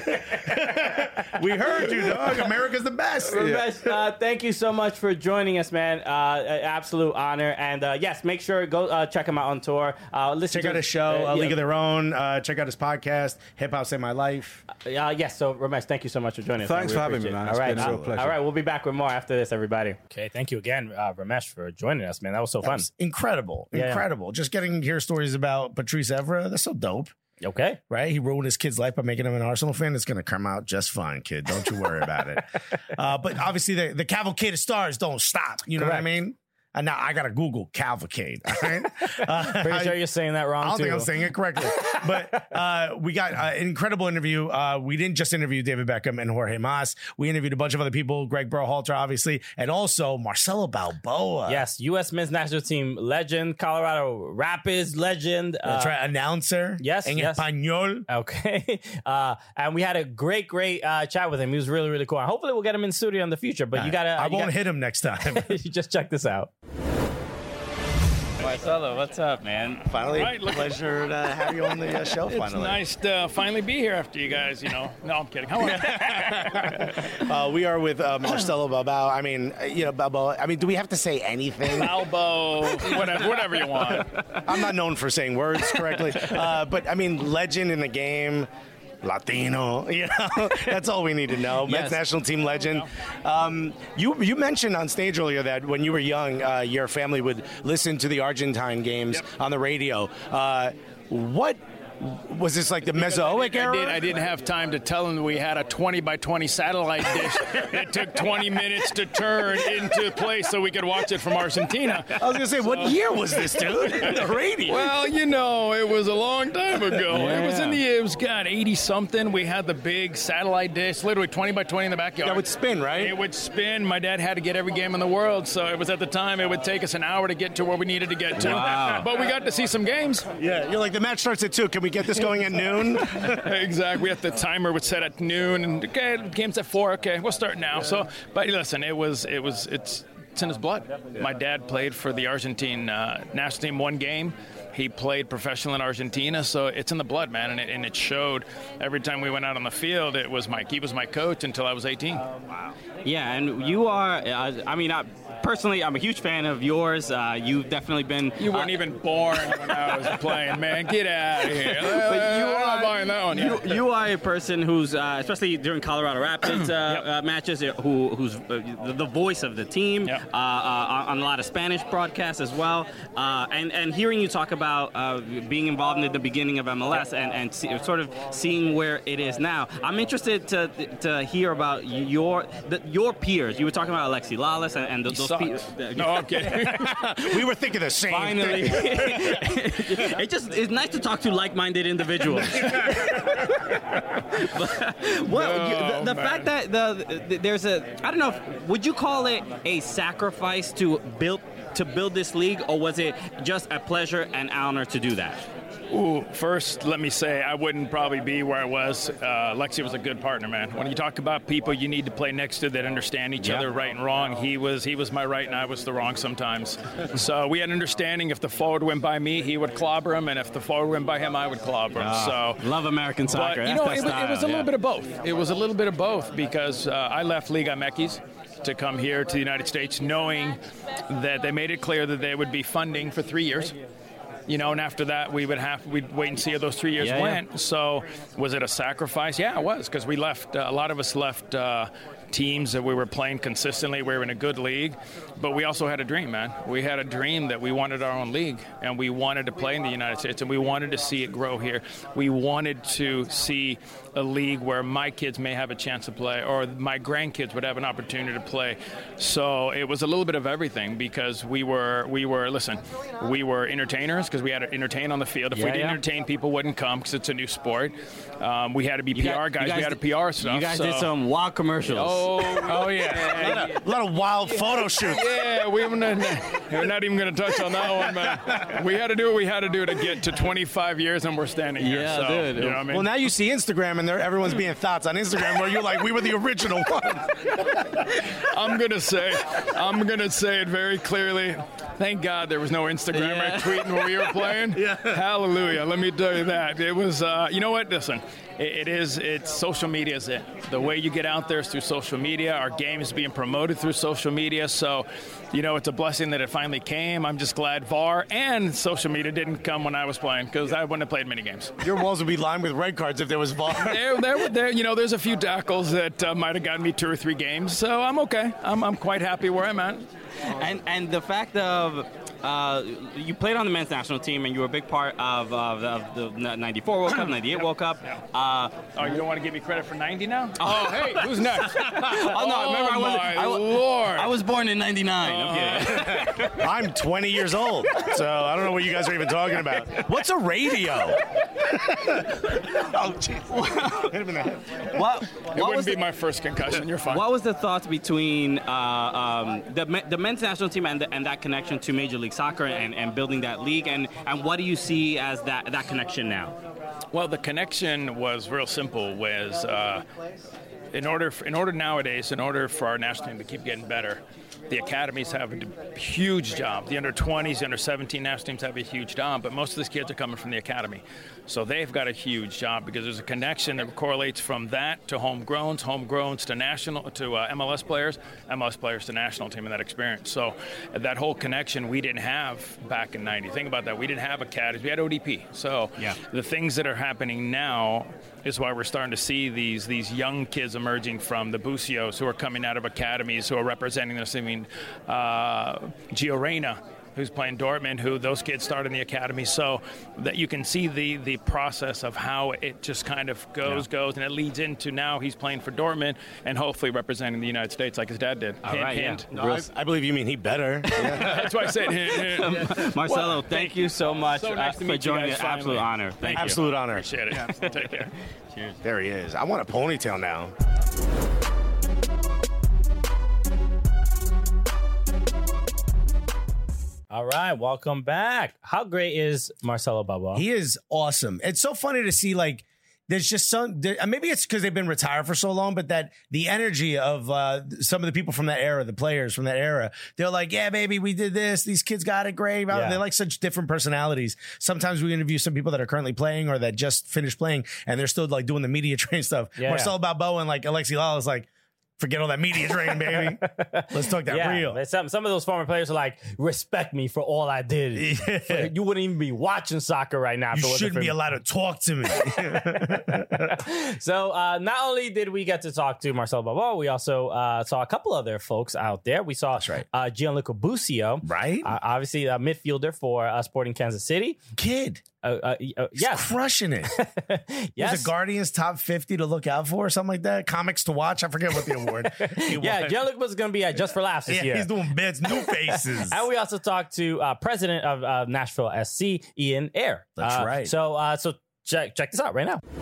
dog. We heard you, dog. America's the best. Thank you so much for joining us, man. Absolute honor. And yes, make sure go check him out on tour. Check out his show, League of Their Own. Check out his podcast, Hip Hop Saved My Life. Yes, so Ramesh, thank you so much for joining us. Thanks for having me, man. It's been a real pleasure. All right, we'll be back with more after this, everybody. Okay, thank you again, Ramesh, for joining us, man. That was so fun. Incredible. Just getting to hear stories about Patrice Evra, that's so dope. Okay. Right? He ruined his kid's life by making him an Arsenal fan. It's going to come out just fine, kid. Don't you worry about it. But obviously, the cavalcade of stars don't stop. You know what I mean? And now I got to Google cavalcade. All right? Pretty sure you're saying that wrong, I don't think I'm saying it correctly. But we got an incredible interview. We didn't just interview David Beckham and Jorge Mas. We interviewed a bunch of other people, Greg Berhalter, obviously, and also Marcelo Balboa. Yes, U.S. men's national team legend, Colorado Rapids legend. That's right, announcer. Yes, en español. Okay. And we had a great chat with him. He was really, really cool. Hopefully we'll get him in studio in the future, but you got to... I won't hit him next time. You just check this out. Marcelo, what's up, man? Finally, pleasure to have you on the show. It's nice to finally be here after you guys, No, I'm kidding. How are you? We are with Marcelo Balboa. I mean, Balboa. I mean, do we have to say anything? Balbo, whatever you want. I'm not known for saying words correctly, but I mean, legend in the game. Latino, that's all we need to know. Yes. Men's national team legend. You mentioned on stage earlier that when you were young, your family would listen to the Argentine games on the radio. What was this, like the Mesozoic era? I didn't have time to tell them that we had a 20 by 20 satellite dish. It took 20 minutes to turn into place so we could watch it from Argentina. I was going to say, what year was this, dude? The radio. Well, it was a long time ago. Yeah. It was 80-something. We had the big satellite dish, literally 20 by 20 in the backyard. That would spin, right? It would spin. My dad had to get every game in the world, so it was at the time, it would take us an hour to get to where we needed to get to. Wow. But we got to see some games. Yeah, you're like, the match starts at 2. Can we get this going at noon? Exactly. We had the timer was set at noon, and okay, the game's at 4. Okay, we'll start now. So, but listen, it's in his blood. My dad played for the Argentine national team one game. He played professional in Argentina, so it's in the blood, man, and it showed every time we went out on the field. He was my coach until I was 18. Wow. Yeah, and you are. Personally, I'm a huge fan of yours. You've definitely been. You weren't even born when I was playing, man. Get out of here. But you are not buying that one. You are a person who's, especially during Colorado Rapids matches, who's the voice of the team on a lot of Spanish broadcasts as well. And hearing you talk about being involved in the beginning of MLS and sort of seeing where it is now, I'm interested to hear about your peers. You were talking about Alexi Lalas and those sucks. No, I'm kidding. We were thinking the same Finally. thing. It's nice to talk to like-minded individuals. The fact that there's I don't know, would you call it a sacrifice to build this league, or was it just a pleasure and honor to do that? Ooh, first, let me say I wouldn't probably be where I was. Lexi was a good partner, man. When you talk about people you need to play next to that understand each other right and wrong, he was my right and I was the wrong sometimes. So we had an understanding if the forward went by me, he would clobber him, and if the forward went by him, I would clobber him. So love American soccer. But, you know, it was a little bit of both. It was a little bit of both because I left Liga MX to come here to the United States knowing that they made it clear that they would be funding for 3 years. You know, and after that, we'd wait and see how those 3 years went. So was it a sacrifice? Yeah, it was, because we left, a lot of us left teams that we were playing consistently. We were in a good league, but we also had a dream, man. We had a dream that we wanted our own league, and we wanted to play in the United States, and we wanted to see it grow here. We wanted to see a league where my kids may have a chance to play, or my grandkids would have an opportunity to play. So it was a little bit of everything, because we were entertainers, because we had to entertain on the field. If we didn't entertain, people wouldn't come, because it's a new sport. We had to be PR guys. We had to PR stuff. You guys did some wild commercials. Oh yeah. A lot of wild photo shoots. Yeah, we're not even going to touch on that one, man. We had to do what we had to do to get to 25 years, and we're standing here. Yeah, so, dude. You know what I mean? Well, now you see Instagram, and everyone's being thoughts on Instagram where you're like, we were the original one. I'm gonna say it very clearly. Thank God there was no Instagram tweeting when we were playing. Hallelujah. Let me tell you that. It was, you know what? Listen, it's social media is it. The way you get out there is through social media. Our game is being promoted through social media. So, you know, it's a blessing that it finally came. I'm just glad VAR and social media didn't come when I was playing, because I wouldn't have played many games. Your walls would be lined with red cards if there was VAR. There, you know, there's a few tackles that might have gotten me 2 or 3 games. So I'm okay. I'm quite happy where I'm at. And the fact of you played on the men's national team, and you were a big part of the 94 World Cup, 98 World Cup. You don't want to give me credit for 90 now? Oh, hey, who's next? I was born in 99. I'm kidding. I'm 20 years old, so I don't know what you guys are even talking about. What's a radio? Oh, jeez. Hit him in the head. It wouldn't be my first concussion. You're fine. What was the thoughts between the men's national team and that connection to Major League Soccer and building that league, and what do you see as that connection now? Well, the connection was real simple. Was in order nowadays, in order for our national team to keep getting better, the academies have a huge job. The under-20s, the under-17 national teams have a huge job, but most of these kids are coming from the academy. So they've got a huge job, because there's a connection that correlates from that to homegrowns to MLS players to national team in that experience. So that whole connection we didn't have back in 90. Think about that. We didn't have academies. We had ODP. So the things that are happening now is why we're starting to see these young kids emerging from the Bucios who are coming out of academies, who are representing us. I mean, Gio Reyna, who's playing Dortmund, who those kids start in the academy. So that you can see the process of how it just kind of goes, and it leads into now he's playing for Dortmund and hopefully representing the United States like his dad did. Hint. No, I believe you mean he better. That's why I said hint. Marcelo, thank you so much so nice to for meet you joining guys us. Absolute honor. Thank you. Absolute honor. Appreciate it. Take care. Cheers. There he is. I want a ponytail now. All right, welcome back. How great is Marcelo Balboa? He is awesome. It's so funny to see, like, there's just maybe it's because they've been retired for so long, but that the energy of some of the people from that era, the players from that era, they're like, yeah, baby, we did this. These kids got it great. Yeah. They're like such different personalities. Sometimes we interview some people that are currently playing or that just finished playing, and they're still like doing the media train stuff. Yeah. Marcelo Balboa and like Alexi Lalas is like, forget all that media train, baby. Let's talk that real. Some of those former players are like, respect me for all I did. Yeah. You wouldn't even be watching soccer right now. You shouldn't be allowed to talk to me. So not only did we get to talk to Marcelo Balboa, we also saw a couple other folks out there. We saw Gianluca Busio. Right. Obviously a midfielder for Sporting Kansas City. Kid. He's crushing it. Yes. Was it Guardians Top 50 to look out for or something like that? Comics to watch? I forget what the award. Yeah, Gianluca was going to be at Just for Laughs this year. He's doing bits, new faces. And we also talked to president of Nashville SC, Ian Ayre. That's right. So check this out right now.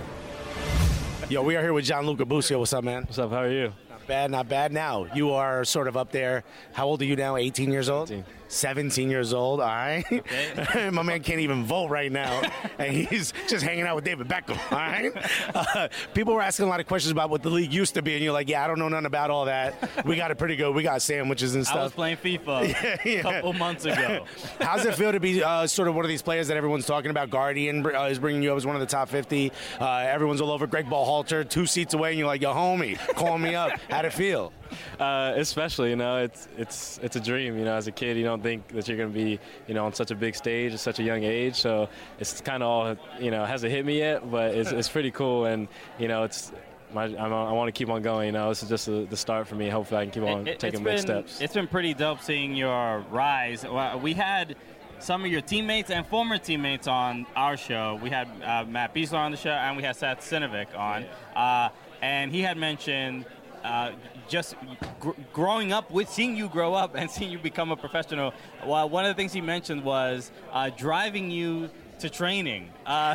Yo, we are here with Gianluca Busio. What's up, man? What's up? How are you? Not bad. Now, you are sort of up there. How old are you now? 18 years old? 17 years old. All right. Okay. My man can't even vote right now, and he's just hanging out with David Beckham. All right. People were asking a lot of questions about what the league used to be, and you're like, yeah, I don't know nothing about all that. We got it pretty good. We got sandwiches and stuff. I was playing FIFA a couple months ago. How's it feel to be sort of one of these players that everyone's talking about? Guardian is bringing you up as one of the top 50. Everyone's all over. Greg Ballhalter, 2 seats away, and you're like, yo, homie, call me up. How'd it feel? Especially, it's a dream. As a kid, you don't think that you're going to be, on such a big stage at such a young age. So it's kind of all, hasn't hit me yet, but it's pretty cool. And, I want to keep on going. This is just the start for me. Hopefully I can keep on taking big steps. It's been pretty dope seeing your rise. We had some of your teammates and former teammates on our show. We had Matt Besler on the show, and we had Seth Sinovic on. And he had mentioned just growing up with seeing you grow up and seeing you become a professional. Well, one of the things he mentioned was driving you to training.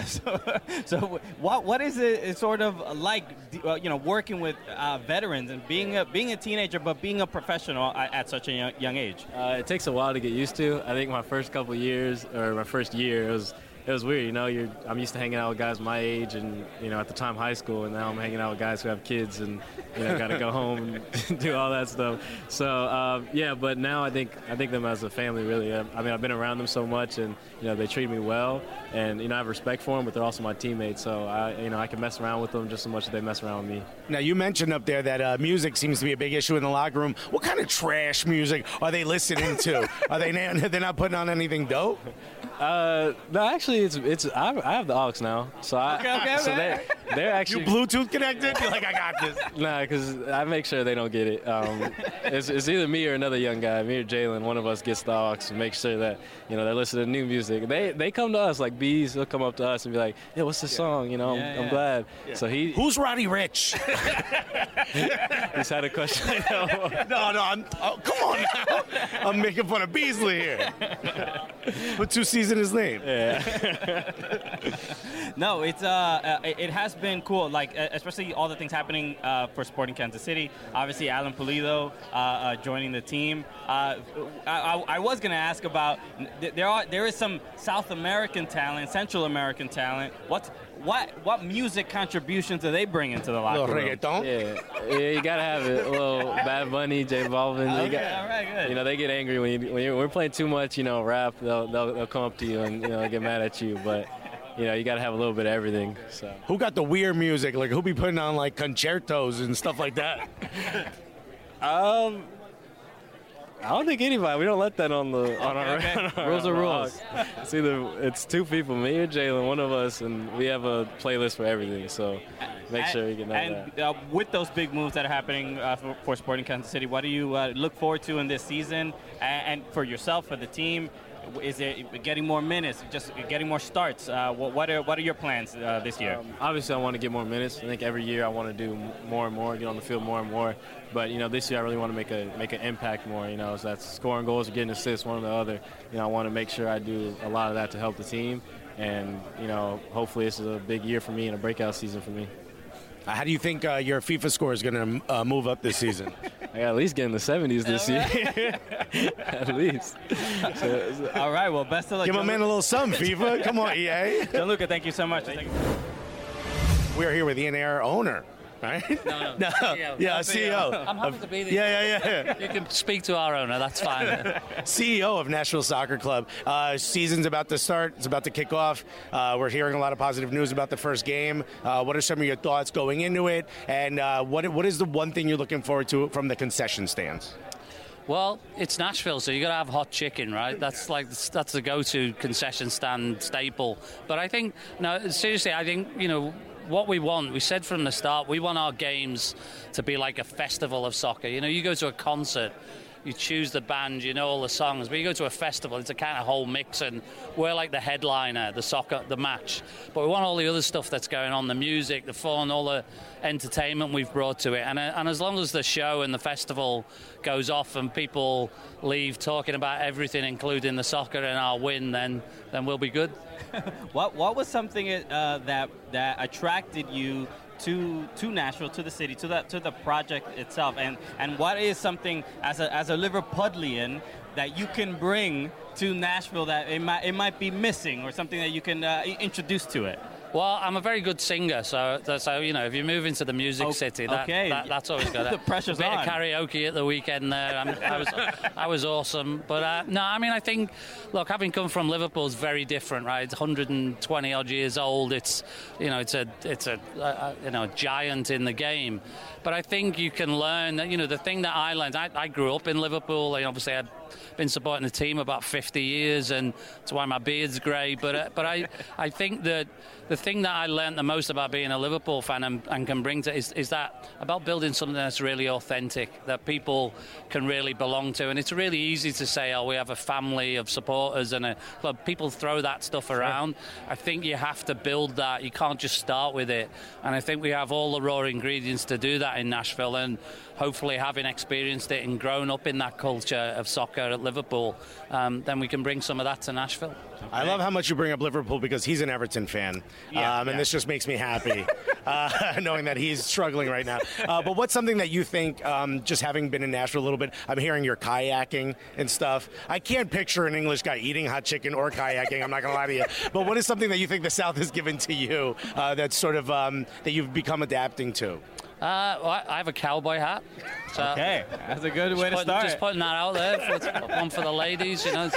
So what is it sort of like, working with veterans and being a teenager, but being a professional at such a young age? It takes a while to get used to. I think my first couple years, or my first year, it was weird, I'm used to hanging out with guys my age and, at the time high school, and now I'm hanging out with guys who have kids and, got to go home and do all that stuff. So, but now I think them as a family, really. I've been around them so much, and, they treat me well, and, I have respect for them, but they're also my teammates, so I can mess around with them just as much as they mess around with me. Now, you mentioned up there that music seems to be a big issue in the locker room. What kind of trash music are they listening to? Are they're not putting on anything dope? No, actually, it's I have the aux now, so they're actually. You Bluetooth connected? You're like, I got this. Nah, because I make sure they don't get it. It's either me or another young guy, me or Jalen. One of us gets the aux and make sure that they're listening to new music. They come to us like bees. They'll come up to us and be like, "Yeah, what's the song?" I'm glad. Yeah. So who's Roddy Ricch? He's had a question. No, come on now. I'm making fun of Beasley here. Put 2 C's in his name. Yeah. No, it has been cool, especially all the things happening for Sporting Kansas City. Obviously, Alan Pulido joining the team. I was going to ask about there is some South American talent, Central American talent. What music contributions are they bringing to the locker room? Reggaeton? Yeah, you gotta have it. A little Bad Bunny, J Balvin. All right, good. They get angry when we're playing too much. Rap. They'll come up to you and get mad at you. But you gotta have a little bit of everything. So who got the weird music? Like who be putting on like concertos and stuff like that? I don't think anybody. We don't let that on our rules are rules. It's 2 people, me or Jalen, one of us, and we have a playlist for everything. So make sure you can know that. And with those big moves that are happening for Sporting Kansas City, what do you look forward to in this season, and for yourself, for the team? Is it getting more minutes, just getting more starts? What are your plans this year? Obviously, I want to get more minutes. I think every year I want to do more and more, get on the field more and more. But this year I really want to make an impact more. So that's scoring goals or getting assists, one or the other. I want to make sure I do a lot of that to help the team. And hopefully this is a big year for me and a breakout season for me. How do you think your FIFA score is going to move up this season? I got at least get in the 70s this year. At least. All right, well, best of luck. Give my man a little something, FIFA. Come on, EA. Gianluca, thank you so much. We're here with Ian Ayre, owner. Right? No. Yeah, CEO. I'm happy to be there. Yeah. You can speak to our owner, that's fine. CEO of Nashville Soccer Club. Season's about to start. It's about to kick off. We're hearing a lot of positive news about the first game. What are some of your thoughts going into it? And what is the one thing you're looking forward to from the concession stands? Well, it's Nashville, so you got to have hot chicken, right? That's the go-to concession stand staple. But I think, seriously, I think, what we want, we said from the start, we want our games to be like a festival of soccer. You go to a concert, you choose the band, you know all the songs. But you go to a festival, it's a kind of whole mix, and we're like the headliner, the soccer, the match. But we want all the other stuff that's going on, the music, the fun, all the entertainment we've brought to it. And as long as the show and the festival goes off and people leave talking about everything, including the soccer and our win, then we'll be good. What was something that attracted you to Nashville, to the city, to the project itself, and what is something as a Liverpudlian that you can bring to Nashville that it might be missing, or something that you can introduce to it? Well, I'm a very good singer, so you know, if you move into the music city, that's always good. The pressure's on. A bit on. of karaoke at the weekend there. I was awesome. But no, I mean, I think, look, having come from Liverpool is very different, right? It's 120 odd years old. It's a giant in the game. But I think you can learn that, you know, the thing that I learned, I grew up in Liverpool. Obviously I'd been supporting the team about 50 years, and that's why my beard's grey. But I think that the thing that I learned the most about being a Liverpool fan and can bring to is that about building something that's really authentic, that people can really belong to. And it's really easy to say, oh, we have a family of supporters and a club. People throw that stuff around. I think you have to build that. You can't just start with it. And I think we have all the raw ingredients to do that in Nashville, and hopefully having experienced it and grown up in that culture of soccer at Liverpool, then we can bring some of that to Nashville. Okay. I love how much you bring up Liverpool because he's an Everton fan, and this just makes me happy knowing that he's struggling right now. But what's something that you think, just having been in Nashville a little bit, I'm hearing you're kayaking and stuff. I can't picture an English guy eating hot chicken or kayaking, I'm not going to lie to you. But what is something that you think the South has given to you that's sort of that you've become adapting to? Well, I have a cowboy hat. So okay, that's a good way to start. Just putting that out there, one for the ladies, you know.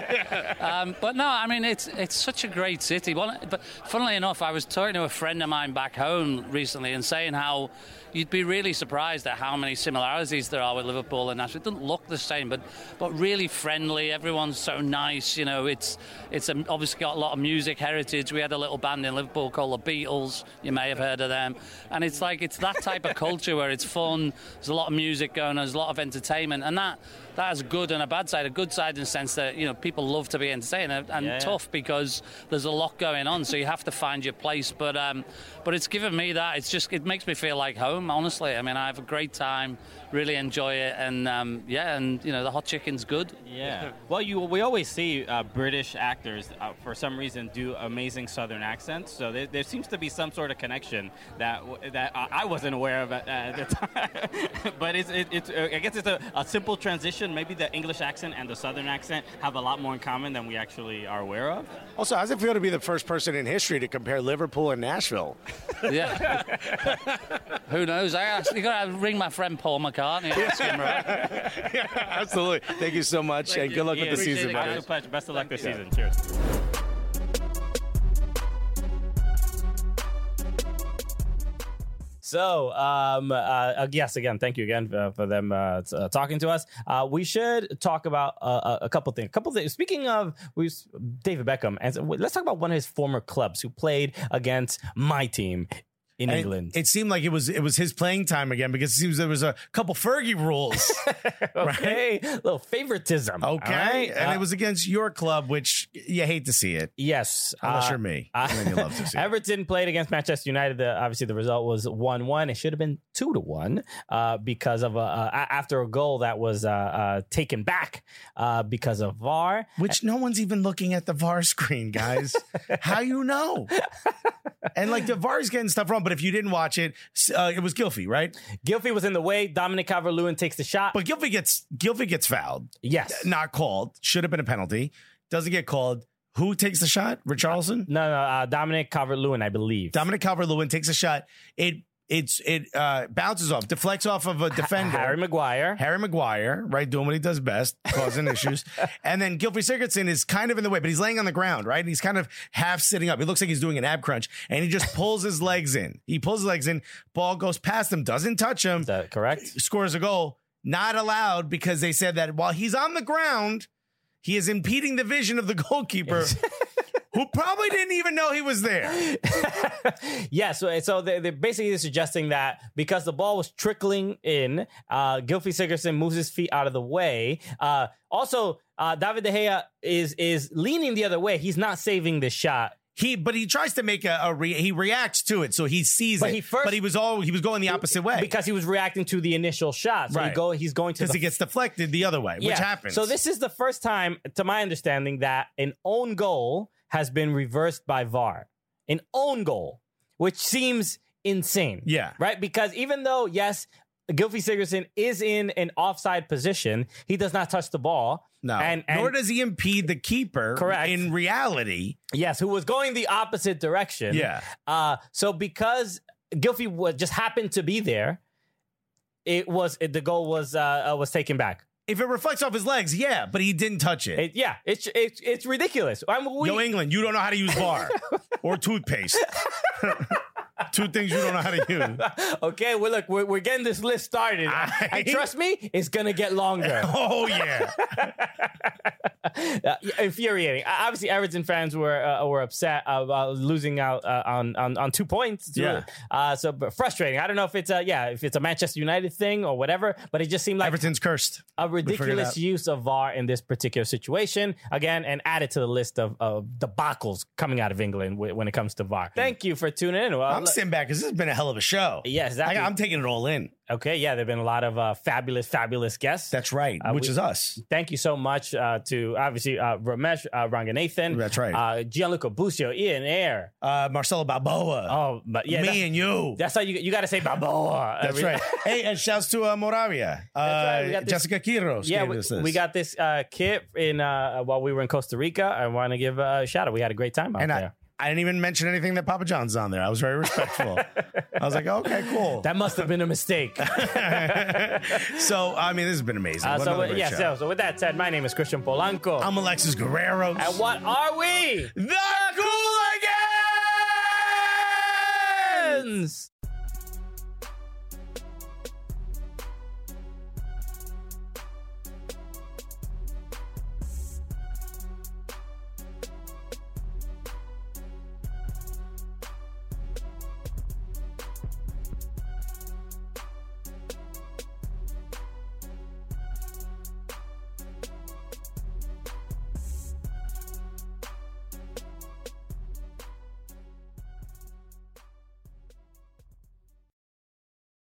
But no, I mean, it's such a great city. But funnily enough, I was talking to a friend of mine back home recently and saying how you'd be really surprised at how many similarities there are with Liverpool and Nashville. It doesn't look the same, but really friendly. Everyone's so nice, you know. It's obviously got a lot of music heritage. We had a little band in Liverpool called the Beatles. You may have heard of them. And it's that type of culture where it's fun. There's a lot of music going on. There's a lot of entertainment, and that has a good and a bad side. A good side in the sense that, you know, people love to be entertained, and tough because there's a lot going on, so you have to find your place. But it's given me that. It makes me feel like home, honestly. I mean, I have a great time, really enjoy it, and and you know, the hot chicken's good. Yeah. Well, we always see British actors for some reason do amazing Southern accents, so there seems to be some sort of connection that I wasn't aware of at the time. But I guess it's a simple transition. Maybe the English accent and the Southern accent have a lot more in common than we actually are aware of. Also, how does it feel to be the first person in history to compare Liverpool and Nashville? Yeah. Who knows? You got to ring my friend Paul McCartney. Ask him, right? Yeah, absolutely. Thank you so much, and good luck with the season, buddy. Pleasure. Best of luck this season. Cheers. So, yes, again, thank you again for them talking to us. We should talk about a couple things. Speaking of David Beckham, and let's talk about one of his former clubs who played against my team in England. It seemed like it was his playing time again because it seems there was a couple Fergie rules. Okay, right? Little favoritism. Okay, right? And it was against your club, which you hate to see it. Yes, unless you're me, and then you love to see Everton played against Manchester United. Obviously, the result was 1-1. It should have been 2-1 because of after a goal that was taken back because of VAR, which no one's even looking at the VAR screen, guys. How you know? And like the VAR is getting stuff wrong, but if you didn't watch it, it was Gylfi, right? Gylfi was in the way. Dominic Calvert-Lewin takes the shot, but Gylfi gets fouled. Yes, not called. Should have been a penalty. Doesn't get called. Who takes the shot? Richarlison? No. Dominic Calvert-Lewin, I believe. Dominic Calvert-Lewin takes a shot. It bounces off, deflects off of a defender. Harry Maguire, right? Doing what he does best, causing issues. And then Gylfi Sigurdsson is kind of in the way, but he's laying on the ground, right? And he's kind of half sitting up. It looks like he's doing an ab crunch, and he just pulls his legs in. Ball goes past him, doesn't touch him. Is that correct? Scores a goal. Not allowed because they said that while he's on the ground, he is impeding the vision of the goalkeeper. who probably didn't even know he was there. Yeah, so they're basically suggesting that because the ball was trickling in, Gylfi Sigurdsson moves his feet out of the way. Also, David De Gea is leaning the other way. He's not saving this shot. But he tries to make he reacts to it, so he sees it. But he was going the opposite way because he was reacting to the initial shot. So right. He's going to because he gets deflected the other way, which happens. So this is the first time, to my understanding, that an own goal has been reversed by VAR. An own goal, which seems insane. Yeah, right. Because even though Gylfi Sigurdsson is in an offside position, he does not touch the ball. No, and nor does he impede the keeper. Correct. In reality, yes, who was going the opposite direction. Yeah. So because Gylfi just happened to be there, the goal was taken back. If it reflects off his legs, yeah, but he didn't touch it. It's ridiculous. Yo, England, you don't know how to use VAR or toothpaste. Two things you don't know how to use. Okay, well, look, we're getting this list started. And trust me, it's going to get longer. Oh, yeah. Infuriating. Obviously, Everton fans were upset about losing out on 2 points. So frustrating. I don't know if it's a Manchester United thing or whatever, but it just seemed like Everton's cursed. A ridiculous use of VAR in this particular situation. Again, and added to the list of debacles coming out of England when it comes to VAR. Thank you for tuning in. I'm sitting back because this has been a hell of a show. Yes, exactly. I'm taking it all in. Okay, yeah, there have been a lot of fabulous guests. That's right, which is us. Thank you so much to, obviously, Ramesh Ranganathan. That's right. Gianluca Busio, Ian Ayre. Marcelo Balboa. Oh, but yeah. Me and you. That's how you got to say Balboa. That's right. Hey, and shouts to Moravia. Right. Jessica Quiros. Yeah, we got this kit while we were in Costa Rica. I want to give a shout out. We had a great time out there. I didn't even mention anything that Papa John's on there. I was very respectful. I was like, okay, cool. That must have been a mistake. So, I mean, this has been amazing. So with that said, my name is Christian Polanco. I'm Alexis Guerrero. And what are we? The Cooligans!